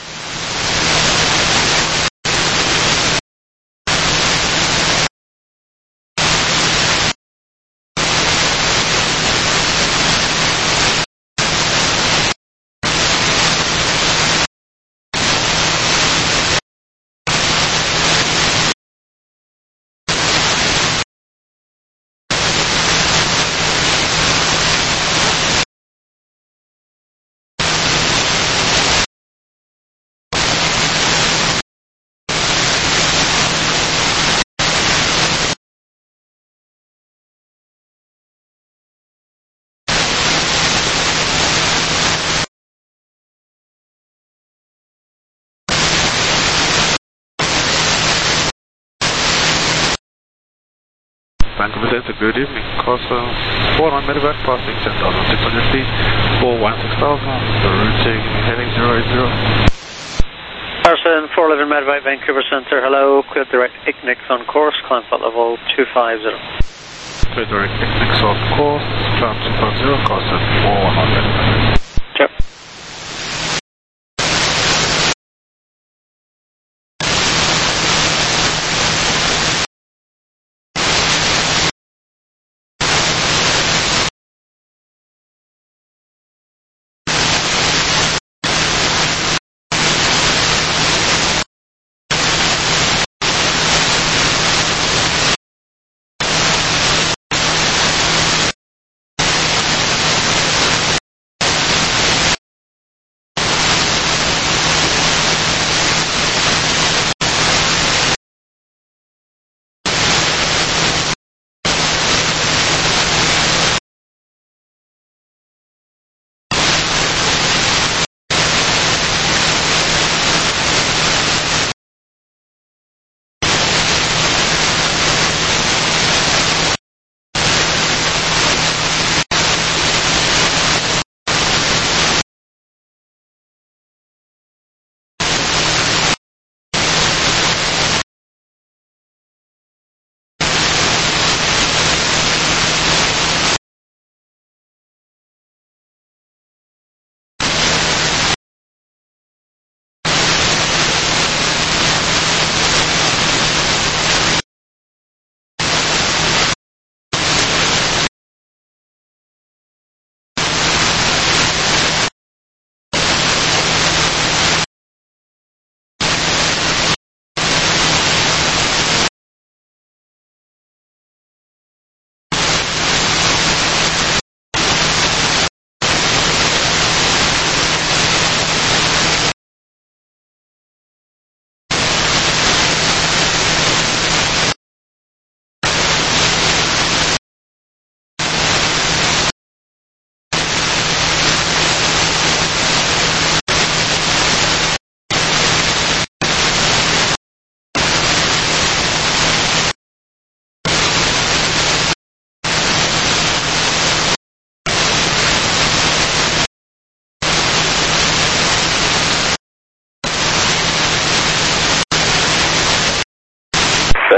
Vancouver Center, good evening. Course 4 on Medevac, passing 10,600 feet, 416,000, routing heading 080. Carson 411 Medevac, Vancouver Center, hello. Cleared direct Ignix on course, climb flight level 250. Cleared direct Ignix on course, climb 250, Carson 4 on Medevac. Yep.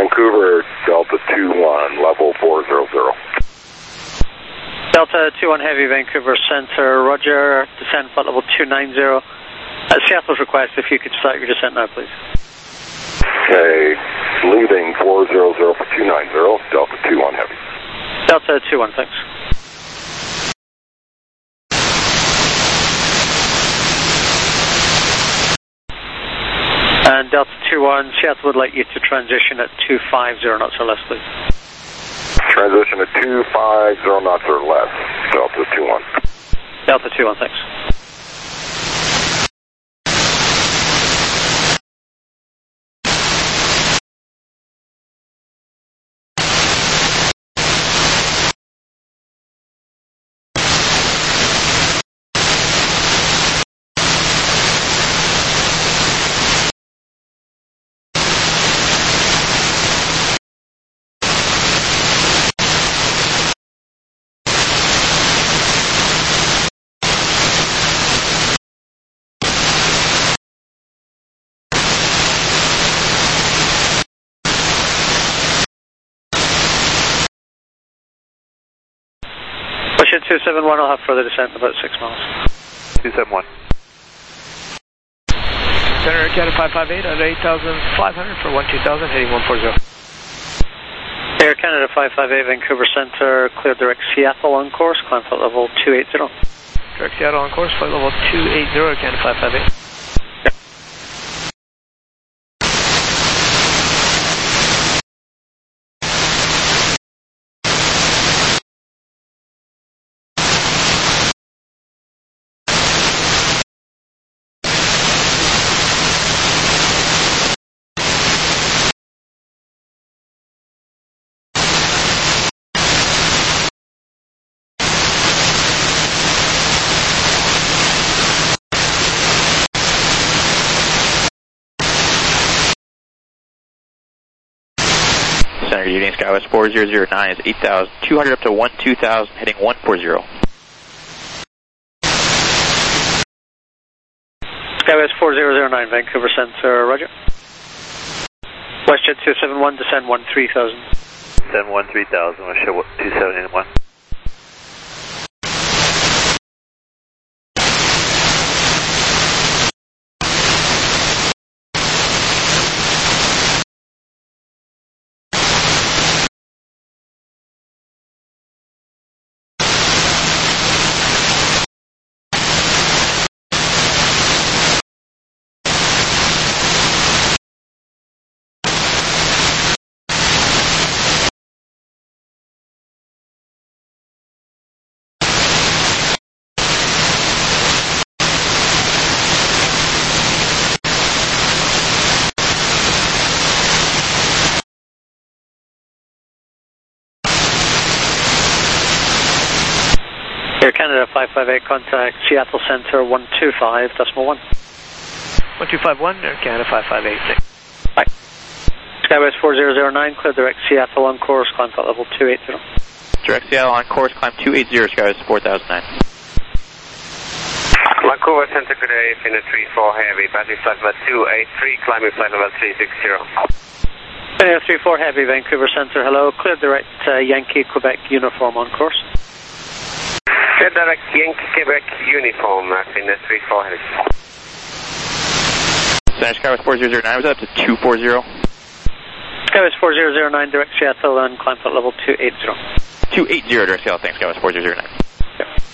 Vancouver, Delta 21, level 400. Delta 21 Heavy, Vancouver Center, roger, descend flight level 290. At Seattle's request, if you could start your descent now, please. Okay, leaving 400 for 290, Delta 21 Heavy. Delta 21, thanks. And Delta 21, Seattle would like you to transition at 250 knots or less, please. Transition at 250 knots or less, Delta 21. Delta 21, thanks. Push it 271, I'll have further descent in about 6 miles. 271. Center Canada 558 at 8,500 for 12,000, heading 140. Air Canada 558, Vancouver Center, clear direct Seattle on course, climb flight level 280. Direct Seattle on course, flight level 280, Canada 558. Center Union Skywest 4009 is 8,200 up to 12,000, heading 140. Skywest 4009, Vancouver Center, roger. WestJet 271, descend 13,000. Descend 13,000, WestJet 271. Air Canada 558, contact Seattle Center 125.1. 1251, Air Canada 558. Bye. Skywest 4009, clear direct Seattle on course, climb flight level 280. Direct Seattle on course, climb 280, Skywest 4009. Vancouver Center, good day, Finna 34 Heavy, battery flight level 283, climbing flight level 360. Finna 34 Heavy, Vancouver Center, hello, clear direct Yankee Quebec uniform on course. Clear direct Yankee Quebec uniform, Finna 34 Heavy. Center Skywest 4009, was that up to 240? Skywest 4009, direct Seattle and climb flight level 280. 280 direct Seattle, thanks, Skywest 4009. Yep.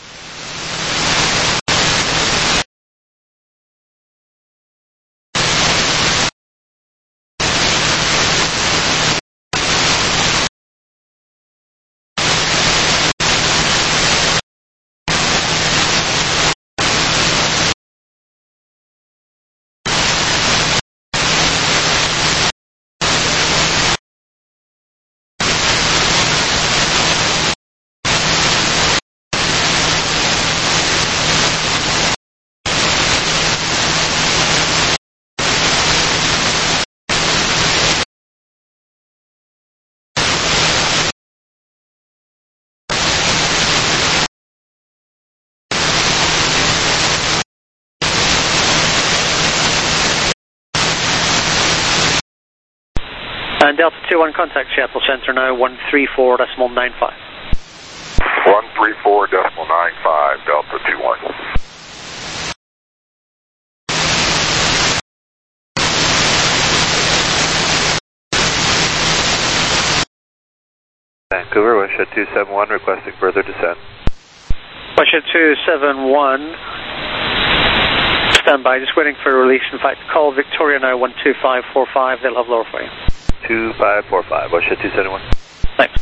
And Delta 21, contact Seattle Center now, 134.95. 134.95, Delta 21. Vancouver, Westshed 271, requesting further descent. Westshed 271, stand by, just waiting for release. In fact, call Victoria now, 12545, they'll have lower for you. 2545, Westshed 271. Thanks.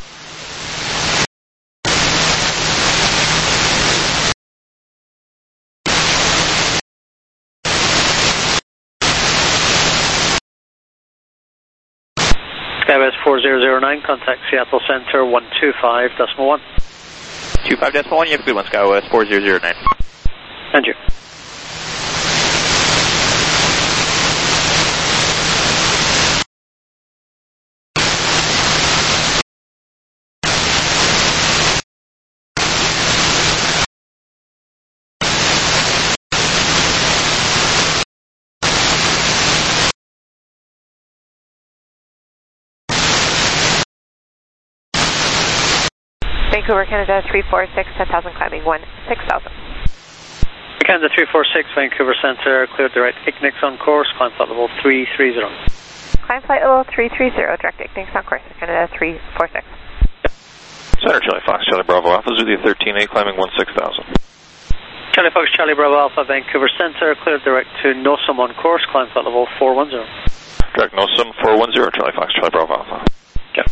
Skywest 4009, contact Seattle Center 125.1. 25.1, you have a good one, Skywest 4009. And you. Vancouver, Canada 346, 10,000 climbing 16,000. Canada 346, Vancouver Center, cleared direct Ignex on course, climb flight level 330. Climb flight level 330, direct Ignex on course, Canada 346. Center, Charlie Fox, Charlie Bravo Alpha, Zulu 13A, climbing 16,000. Charlie Fox, Charlie Bravo Alpha, Vancouver Center, cleared direct to Nosum on course, climb flight level 410. Direct Nosum 410, Charlie Fox, Charlie Bravo Alpha. Okay.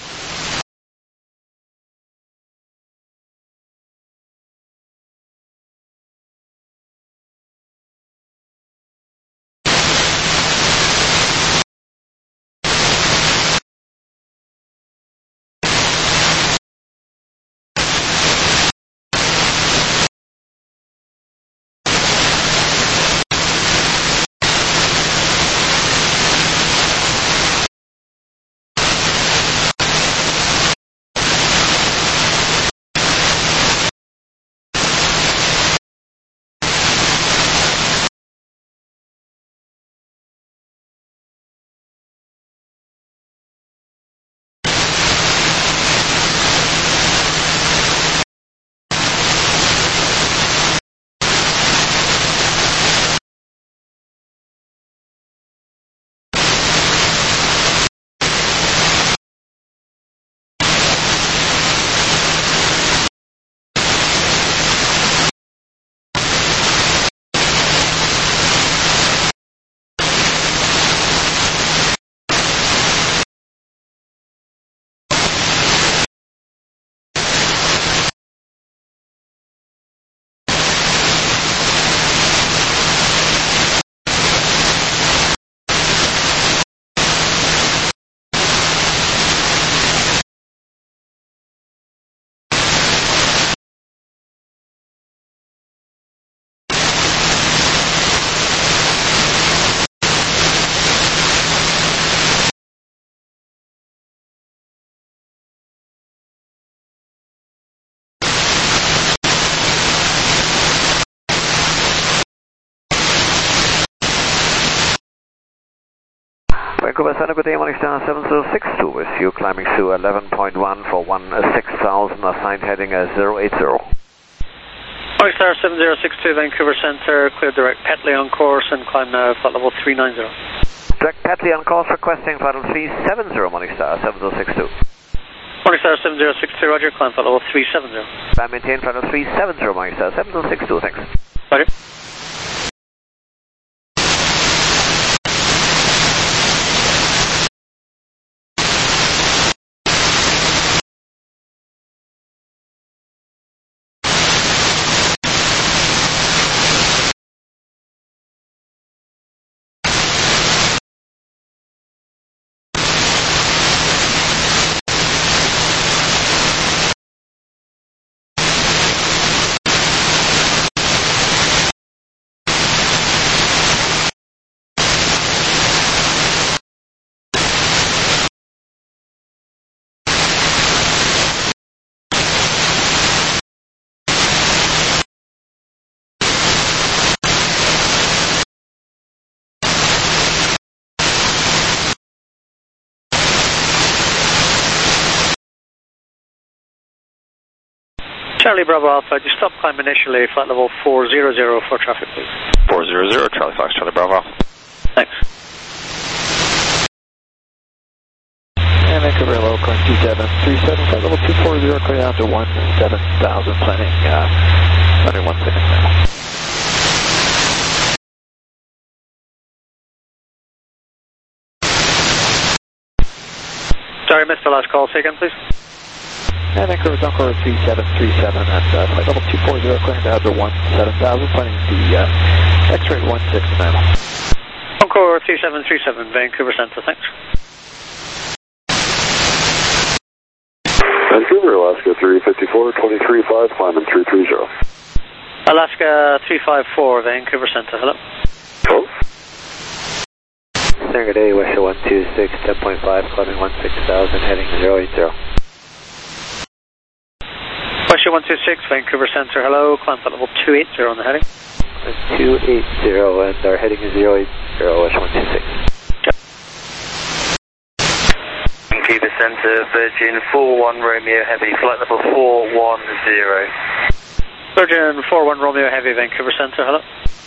Vancouver Center, good day, Morning Star 7062 with you, climbing to 11.1 for 16,000, assigned heading 080. Morning Star 7062, Vancouver Center, cleared direct Petley on course and climb now flight level 390. Direct Petley on course, requesting flight level 370, Morning Star 7062. Morning Star 7062, roger, climb flight level 370. Climb maintain flight level 370, Morning Star 7062, thanks. Roger. Charlie Bravo Alpha, just stop climb initially, flight level 400 for traffic, please. 400, Charlie Fox, Charlie Bravo. Thanks. And Vancouver low, climb 2737, flight level 240, clear down to 17,000, planning under 1 second now. Sorry, missed the last call. Say again, please. And Vancouver Encore 3737 at flight level 240, clearing down to 17,000, planning the X-ray 169. Encore 3737, Vancouver Centre, thanks. Vancouver, Alaska 354, 23.5, climbing 330. Alaska 354, Vancouver Centre, hello. Oh. Center, good day, West 126, 10.5, climbing 16,000, heading 080. West 126, Vancouver Centre, hello, climb flight level 280 on the heading. 280, and our heading is 080, West 126. Vancouver Centre, Virgin 41 Romeo Heavy, flight level 410. Virgin 41 Romeo Heavy, Vancouver Centre, hello.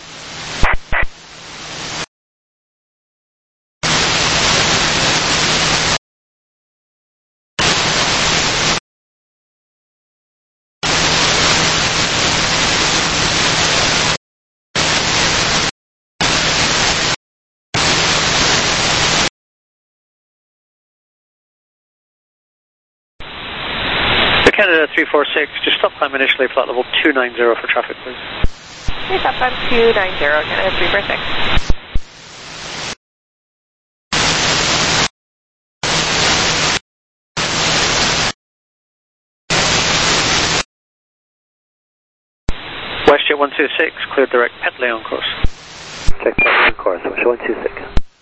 Canada 346, just stop climb initially, flight level 290 for traffic, please. Okay, stop climb 290, Canada 346. WestJet 126, clear direct Petley on course. Check Petley on course, WestJet 126.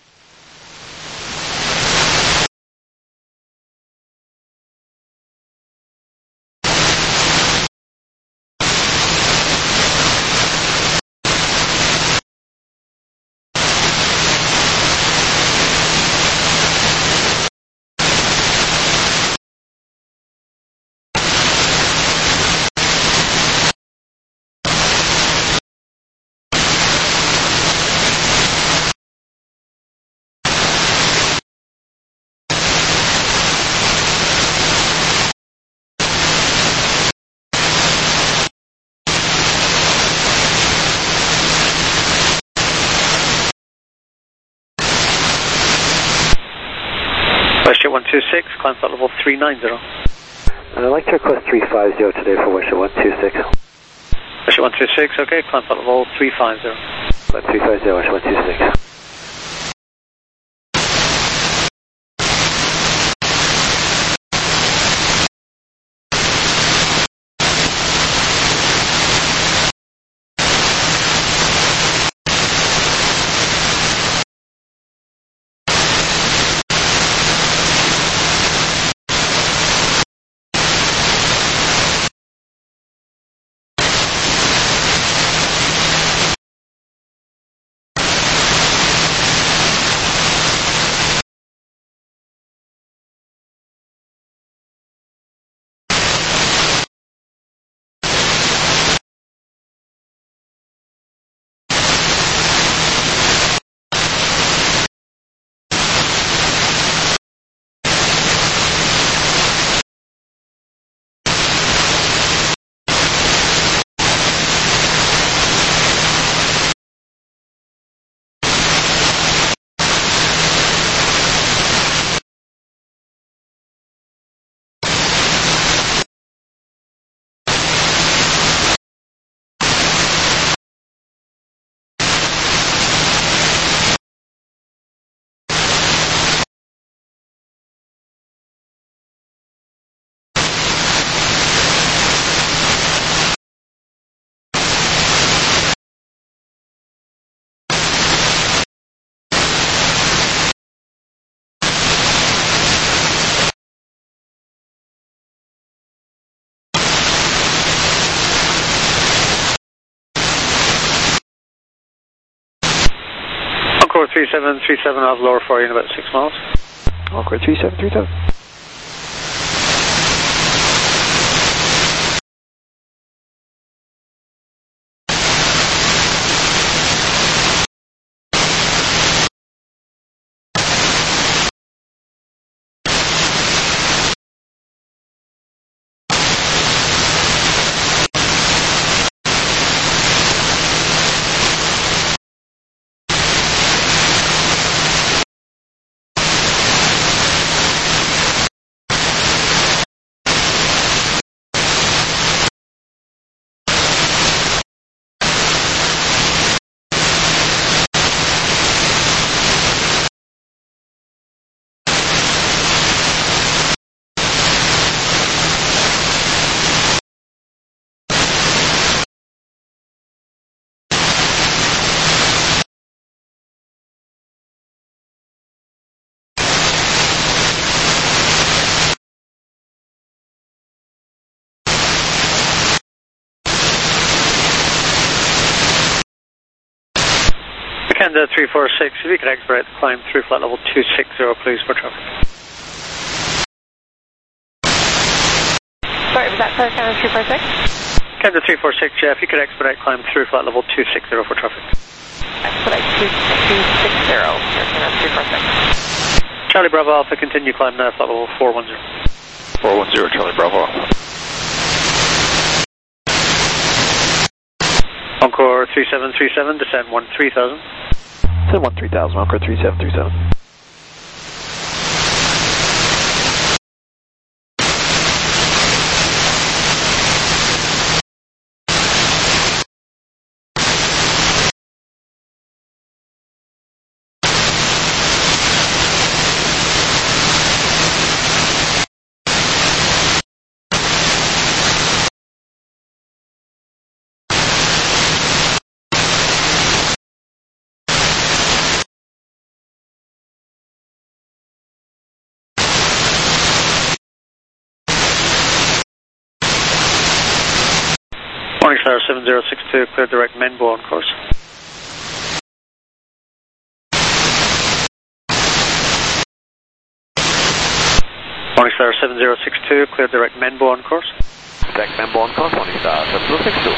WestJet 126, climb flight level 390. I'd like to request 350 today for WestJet 126. WestJet 126, okay, climb flight level 350. 350, WestJet 126. Encore 3737, I'll have lower for you in about 6 miles. Encore 3737. Canada 346, if you could expedite the climb through flight level 260, please, for traffic. Sorry, was that for Canada 346? Canada 346, yeah, if you could expedite climb through flight level 260 for traffic. Expedite 260 for Canada 346. Charlie Bravo Alpha, continue climb now, flight level 410. 410, Charlie Bravo Alpha. Encore 3737, descend 13,000. Descend 13,000, Encore 3737. Morningstar 7062, clear direct Menbo on course. Morningstar 7062, clear direct Menbo on course. Direct Menbo on course, Morningstar 7062.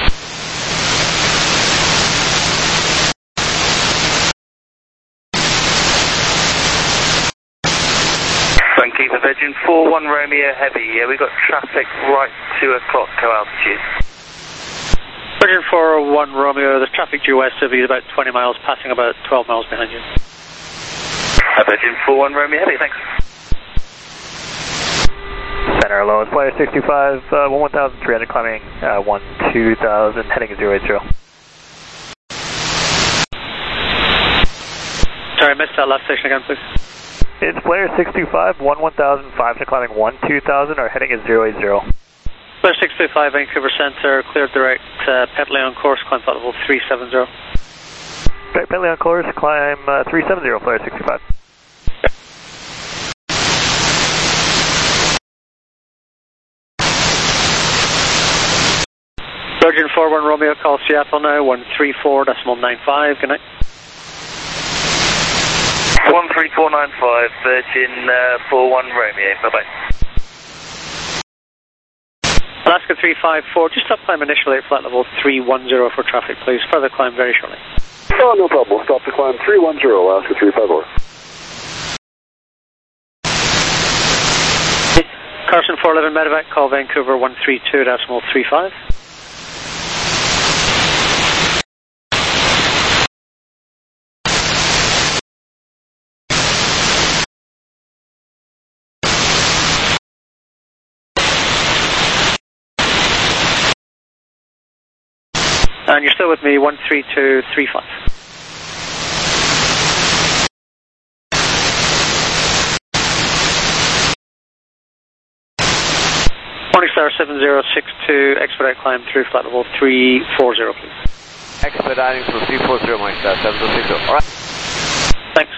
Thank you for Virgin 41 Romeo Heavy. Yeah, we've got traffic right 2 o'clock to altitude. Virgin 401 Romeo, the traffic due west of you is about 20 miles, passing about 12 miles behind you. Virgin 41 Romeo Heavy, thanks. Center low, Flyer 625, 11,300 climbing 12,000, heading 080. Sorry, I missed that last station again, please. It's Flyer 625, 11,500 climbing 12,000, our heading is 080. Flyer 625, Vancouver Centre, clear direct Petley on course, climb flight level 370. Direct Petley on course, climb 370, Flyer 625. Virgin 41 Romeo, call Seattle now, 134.95, good night. 13495, Virgin 41 Romeo, bye-bye. Alaska 354, just stop climb initially at flight level 310 for traffic, please. Further climb very shortly. Oh, no problem. We'll stop to climb 310, Alaska 354. Carson 411 Medevac, call Vancouver 132.35. And you're still with me, 13235. Morningstar 7062, expedite climb through flight level 340, please. Expediting through 340, Morningstar 7062. Alright. Thanks.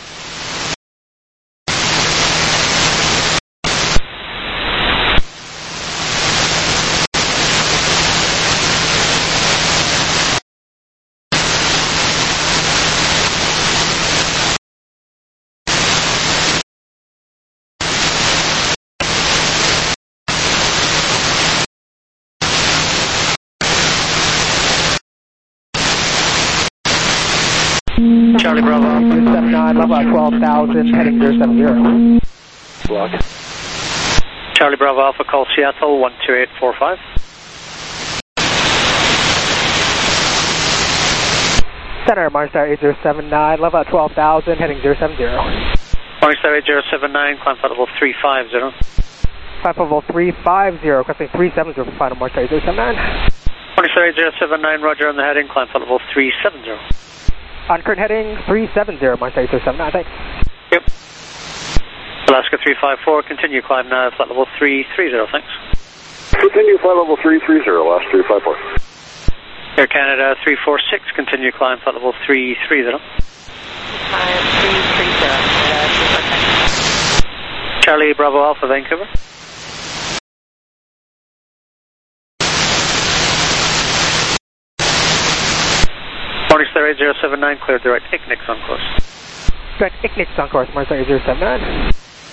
Charlie Bravo. 279, level 12,000, heading 070. Block. Charlie Bravo Alpha, call Seattle, 12845. Center, Morningstar 8079, level 12,000, heading 070. Morningstar 8079, climb flight level 350. Climb level 350, requesting 370 for final Morningstar 8079. Morningstar 8079, roger on the heading, climb flight level 370. On current heading 370, Morningstar 8079, thanks. Yep. Alaska 354, continue climb now, flight level 330, thanks. Continue flight level 330, Alaska 354. Air Canada 346, continue climb flight level 330. 330. Charlie Bravo Alpha, Vancouver. Morningstar Star 8079, clear direct Ignix on course. Direct Ignix on course, Mars 8079.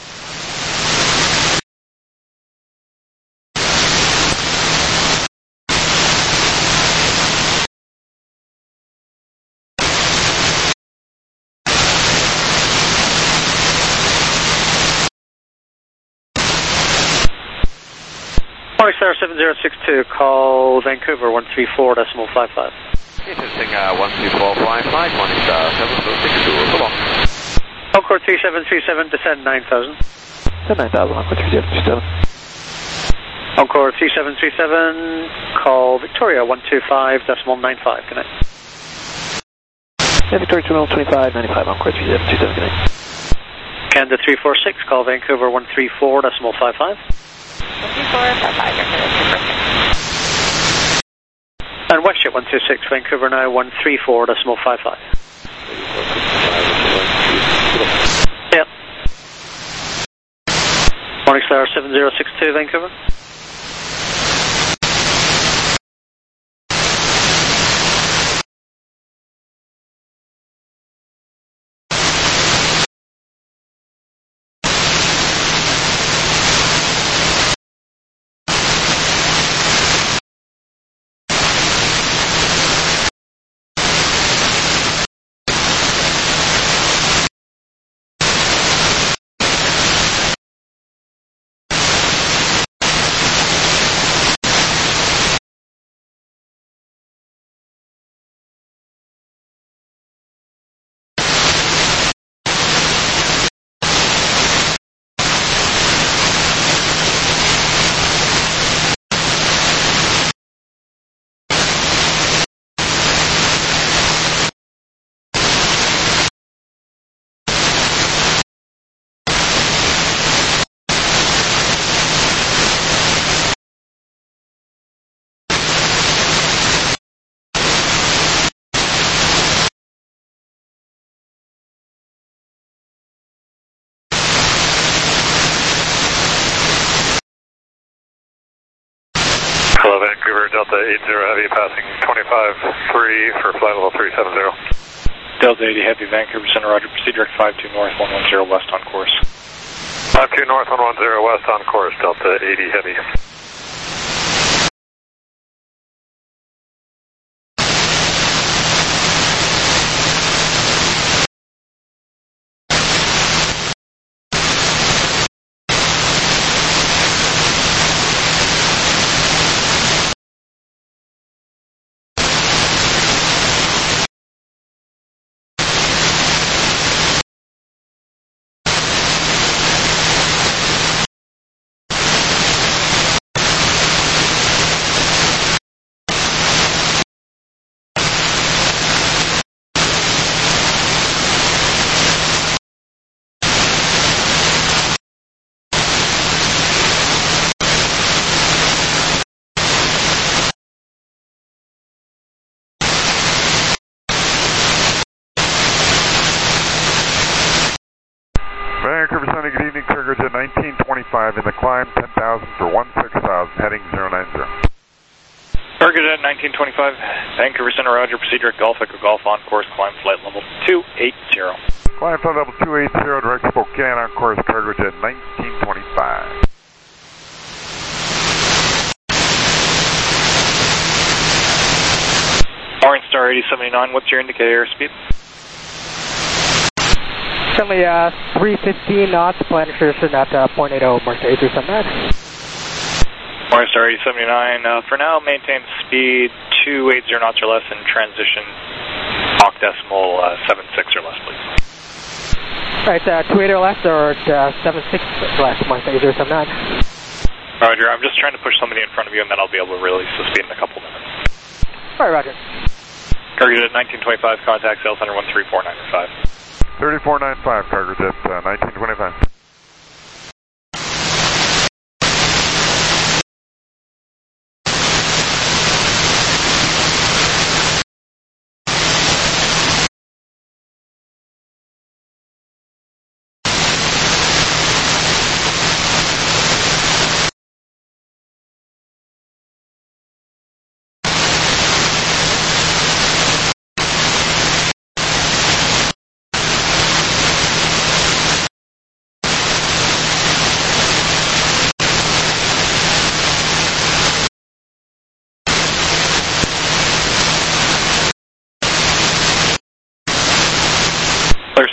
Morningstar 7062, call Vancouver 134.55. Testing 13455, Morningstar 7062, so long. Encore 3737, descend 9000. Descend 9000, Encore 3737. Encore 3737, call Victoria 125.95, good night. Yeah, Victoria 2595, Encore 3727, good night. Canada 346, call Vancouver 134.55. 134.55, And WestJet 126, Vancouver now 134.55. Yep. Morningstar 7062, Vancouver. Hello, Vancouver, Delta 80 Heavy, passing 25-3 for flight level 370. Delta 80 Heavy, Vancouver Center, Roger. Proceed direct 52 North, 110 West on course. 52 North, 110 West on course, Delta 80 Heavy. Vancouver Sunny, good evening, CargoJet 1925 in the climb, 10,000 for 16,000, heading 090. CargoJet 1925, Vancouver Center, Roger. Proceed direct Golf Echo Golf on course, climb flight level 280. Climb flight level 280, direct Spokane on course, CargoJet 1925. Morningstar 8079, what's your indicator airspeed? Currently 315 knots, plan assertion at 0.80, Mars 8079. Morningstar 8079, for now maintain speed 280 knots or less and transition Mach decimal 76 or less, please. Alright, 280 or less or 76 or less, Mars 8079. Roger, I'm just trying to push somebody in front of you and then I'll be able to release the speed in a couple minutes. Alright, Roger. CargoJet 1925, contact Sales Center 13495. 3495, CargoJet 1925.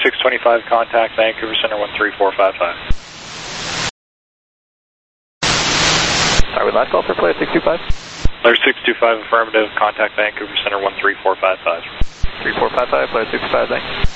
625, contact Vancouver Center 13455. Sorry, we last call for Flight 625? Flight 625, affirmative, contact Vancouver Center 13455. 3455, Flight 625, thanks.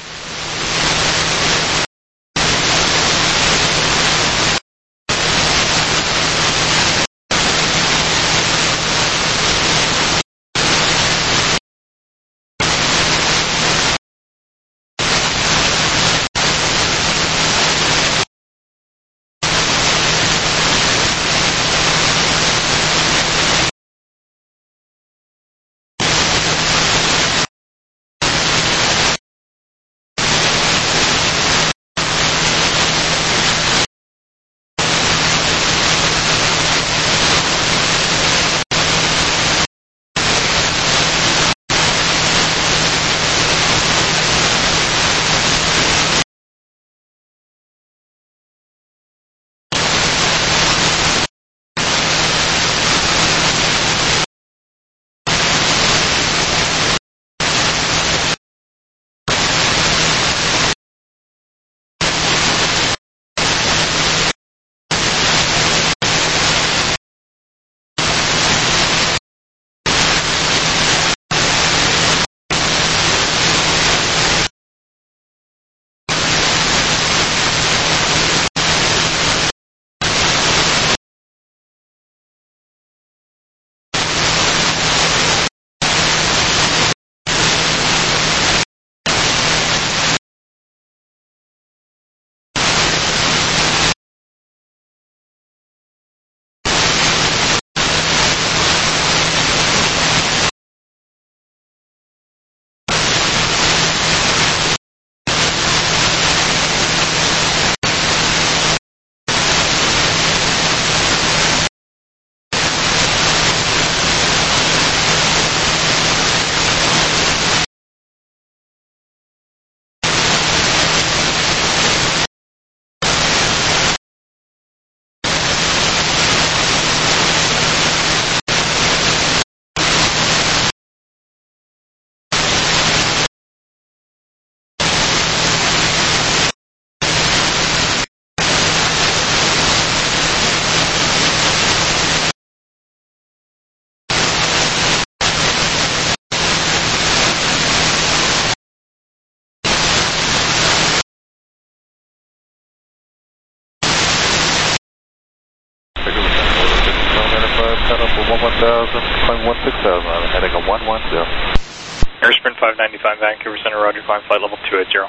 Climb 16000, heading a 110. Airsprint 595, Vancouver Center, Roger, climb flight level 280.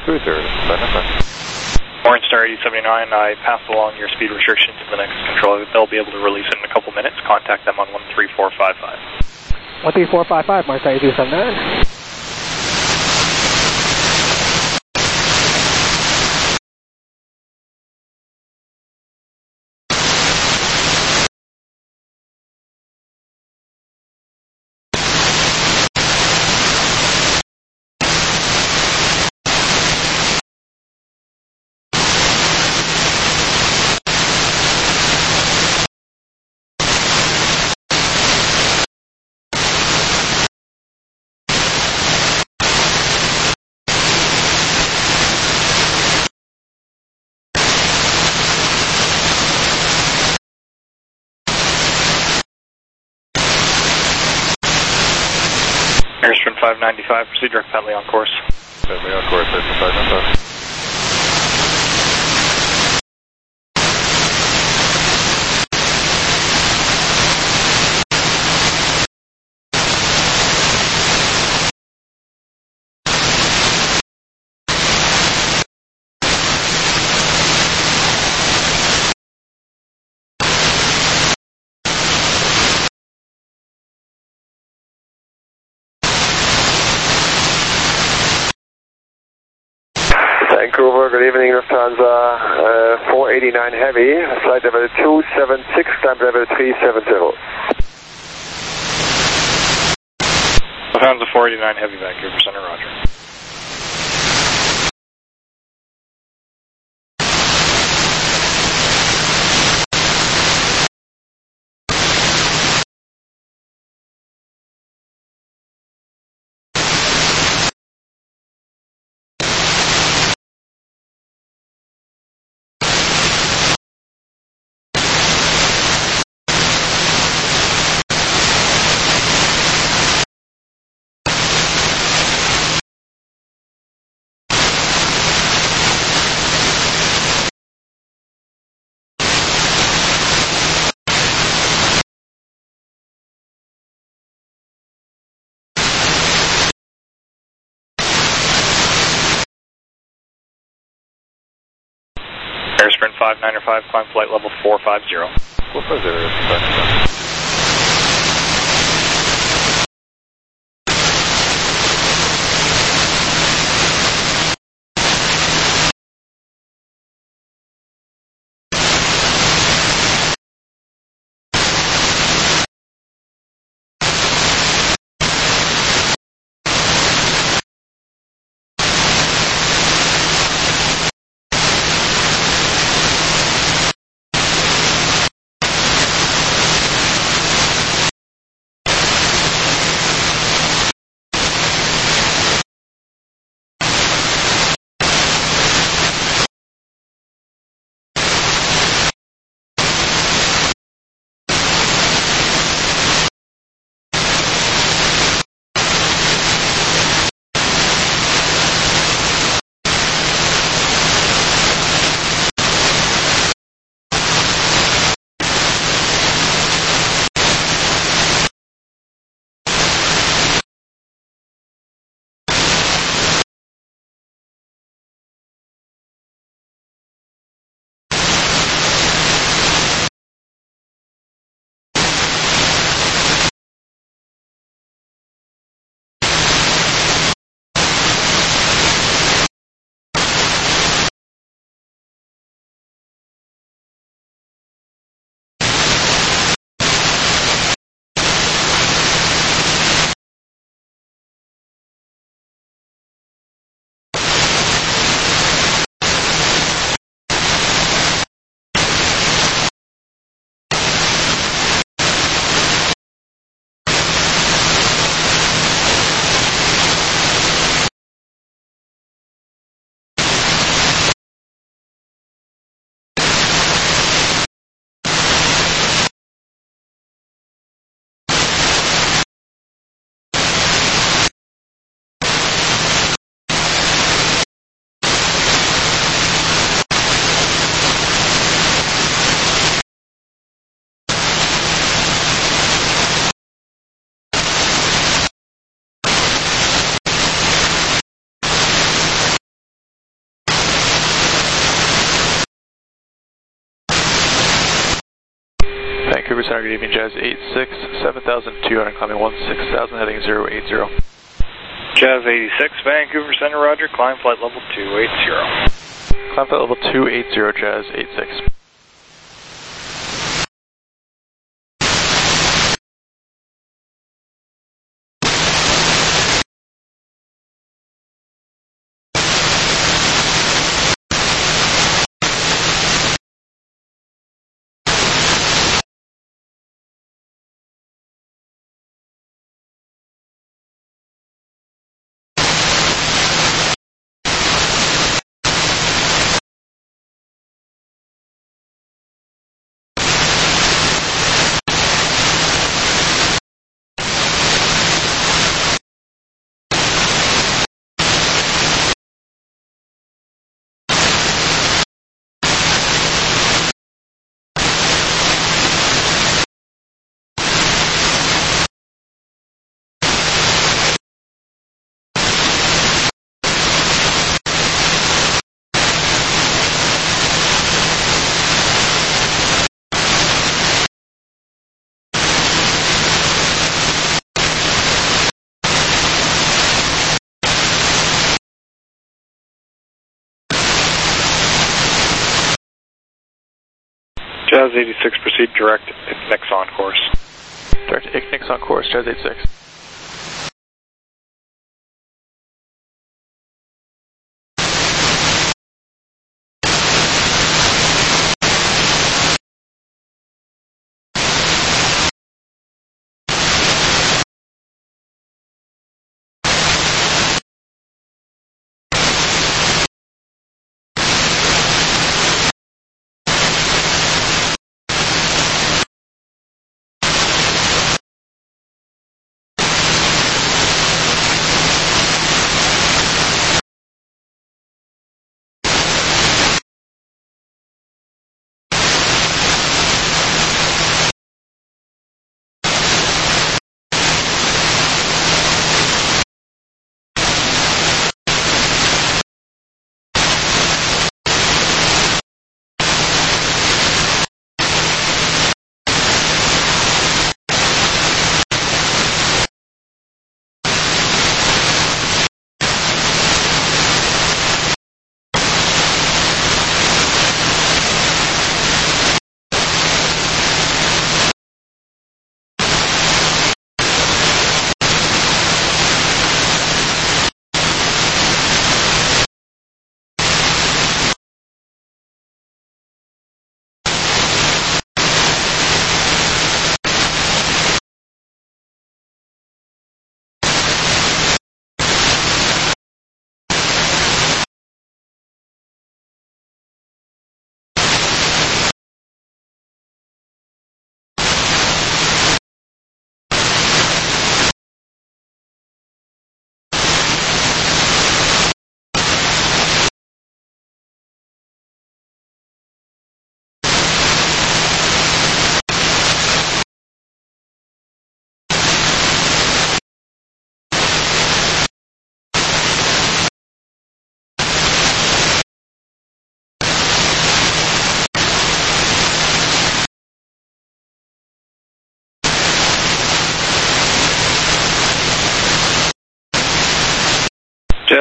280, Orange Star 8079, I passed along your speed restrictions to the next controller. They'll be able to release it in a couple minutes. Contact them on 13455. 13455, Orange Star 8079. Airsprint 595, proceed direct Bentley on course. Bentley on course, Airsprint 595. Vancouver, good evening, Lufthansa 489 Heavy, flight level 276, climb level 370. Lufthansa 489 Heavy, Vancouver Center, Roger. Air Sprint 595, climb flight level 450. 450. Vancouver Center, good evening, Jazz 86, 7,200, climbing 16,000, heading 080. Jazz 86, Vancouver Center, roger, climb flight level 280. Climb flight level 280, Jazz 86. Jazz 86, proceed direct ICNIX on course. Direct ICNIX on course, Jazz 86.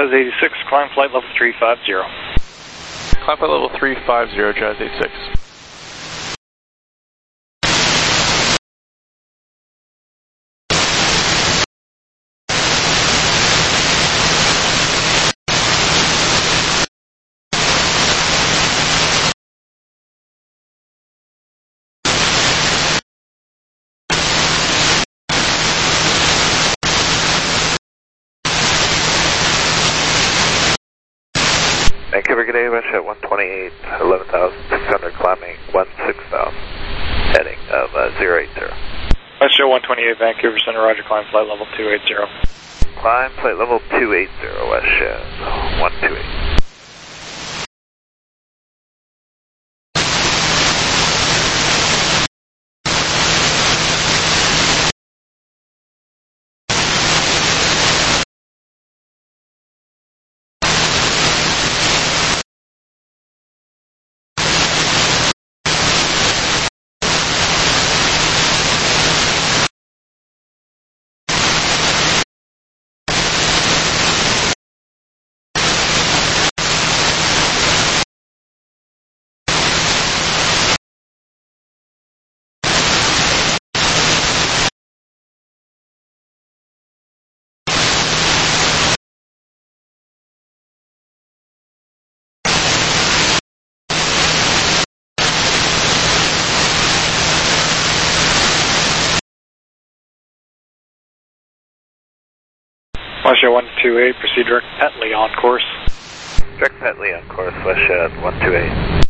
Jazz 86, climb flight level 350. Climb flight level 350, Jazz 86. Vancouver, good day, Westjet 128, 11,600, climbing 16,000, heading of 080. Westjet 128, Vancouver Center, roger, climb flight level 280. Climb flight level 280, Westjet 128. Westjet 128, proceed direct Petley on course. Direct Petley on course, Westjet 128.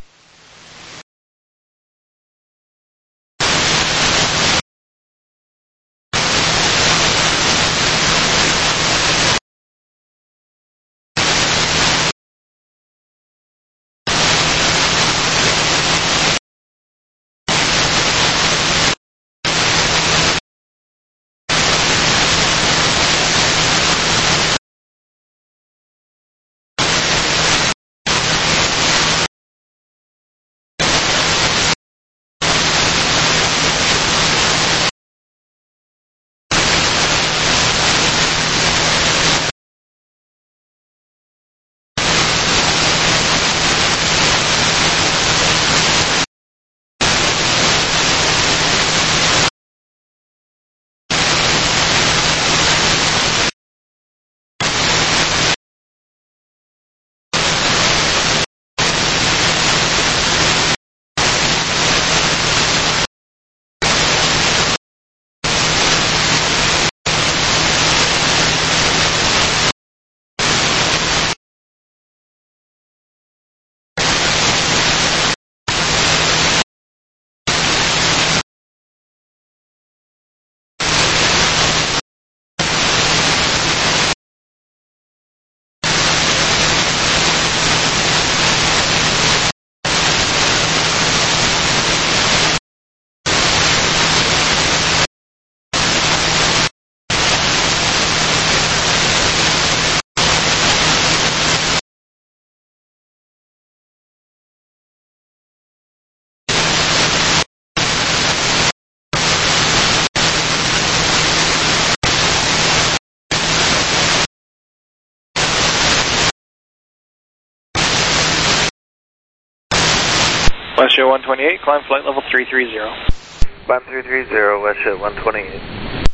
Westjet 128, climb flight level 330. Climb 330, Westjet 128.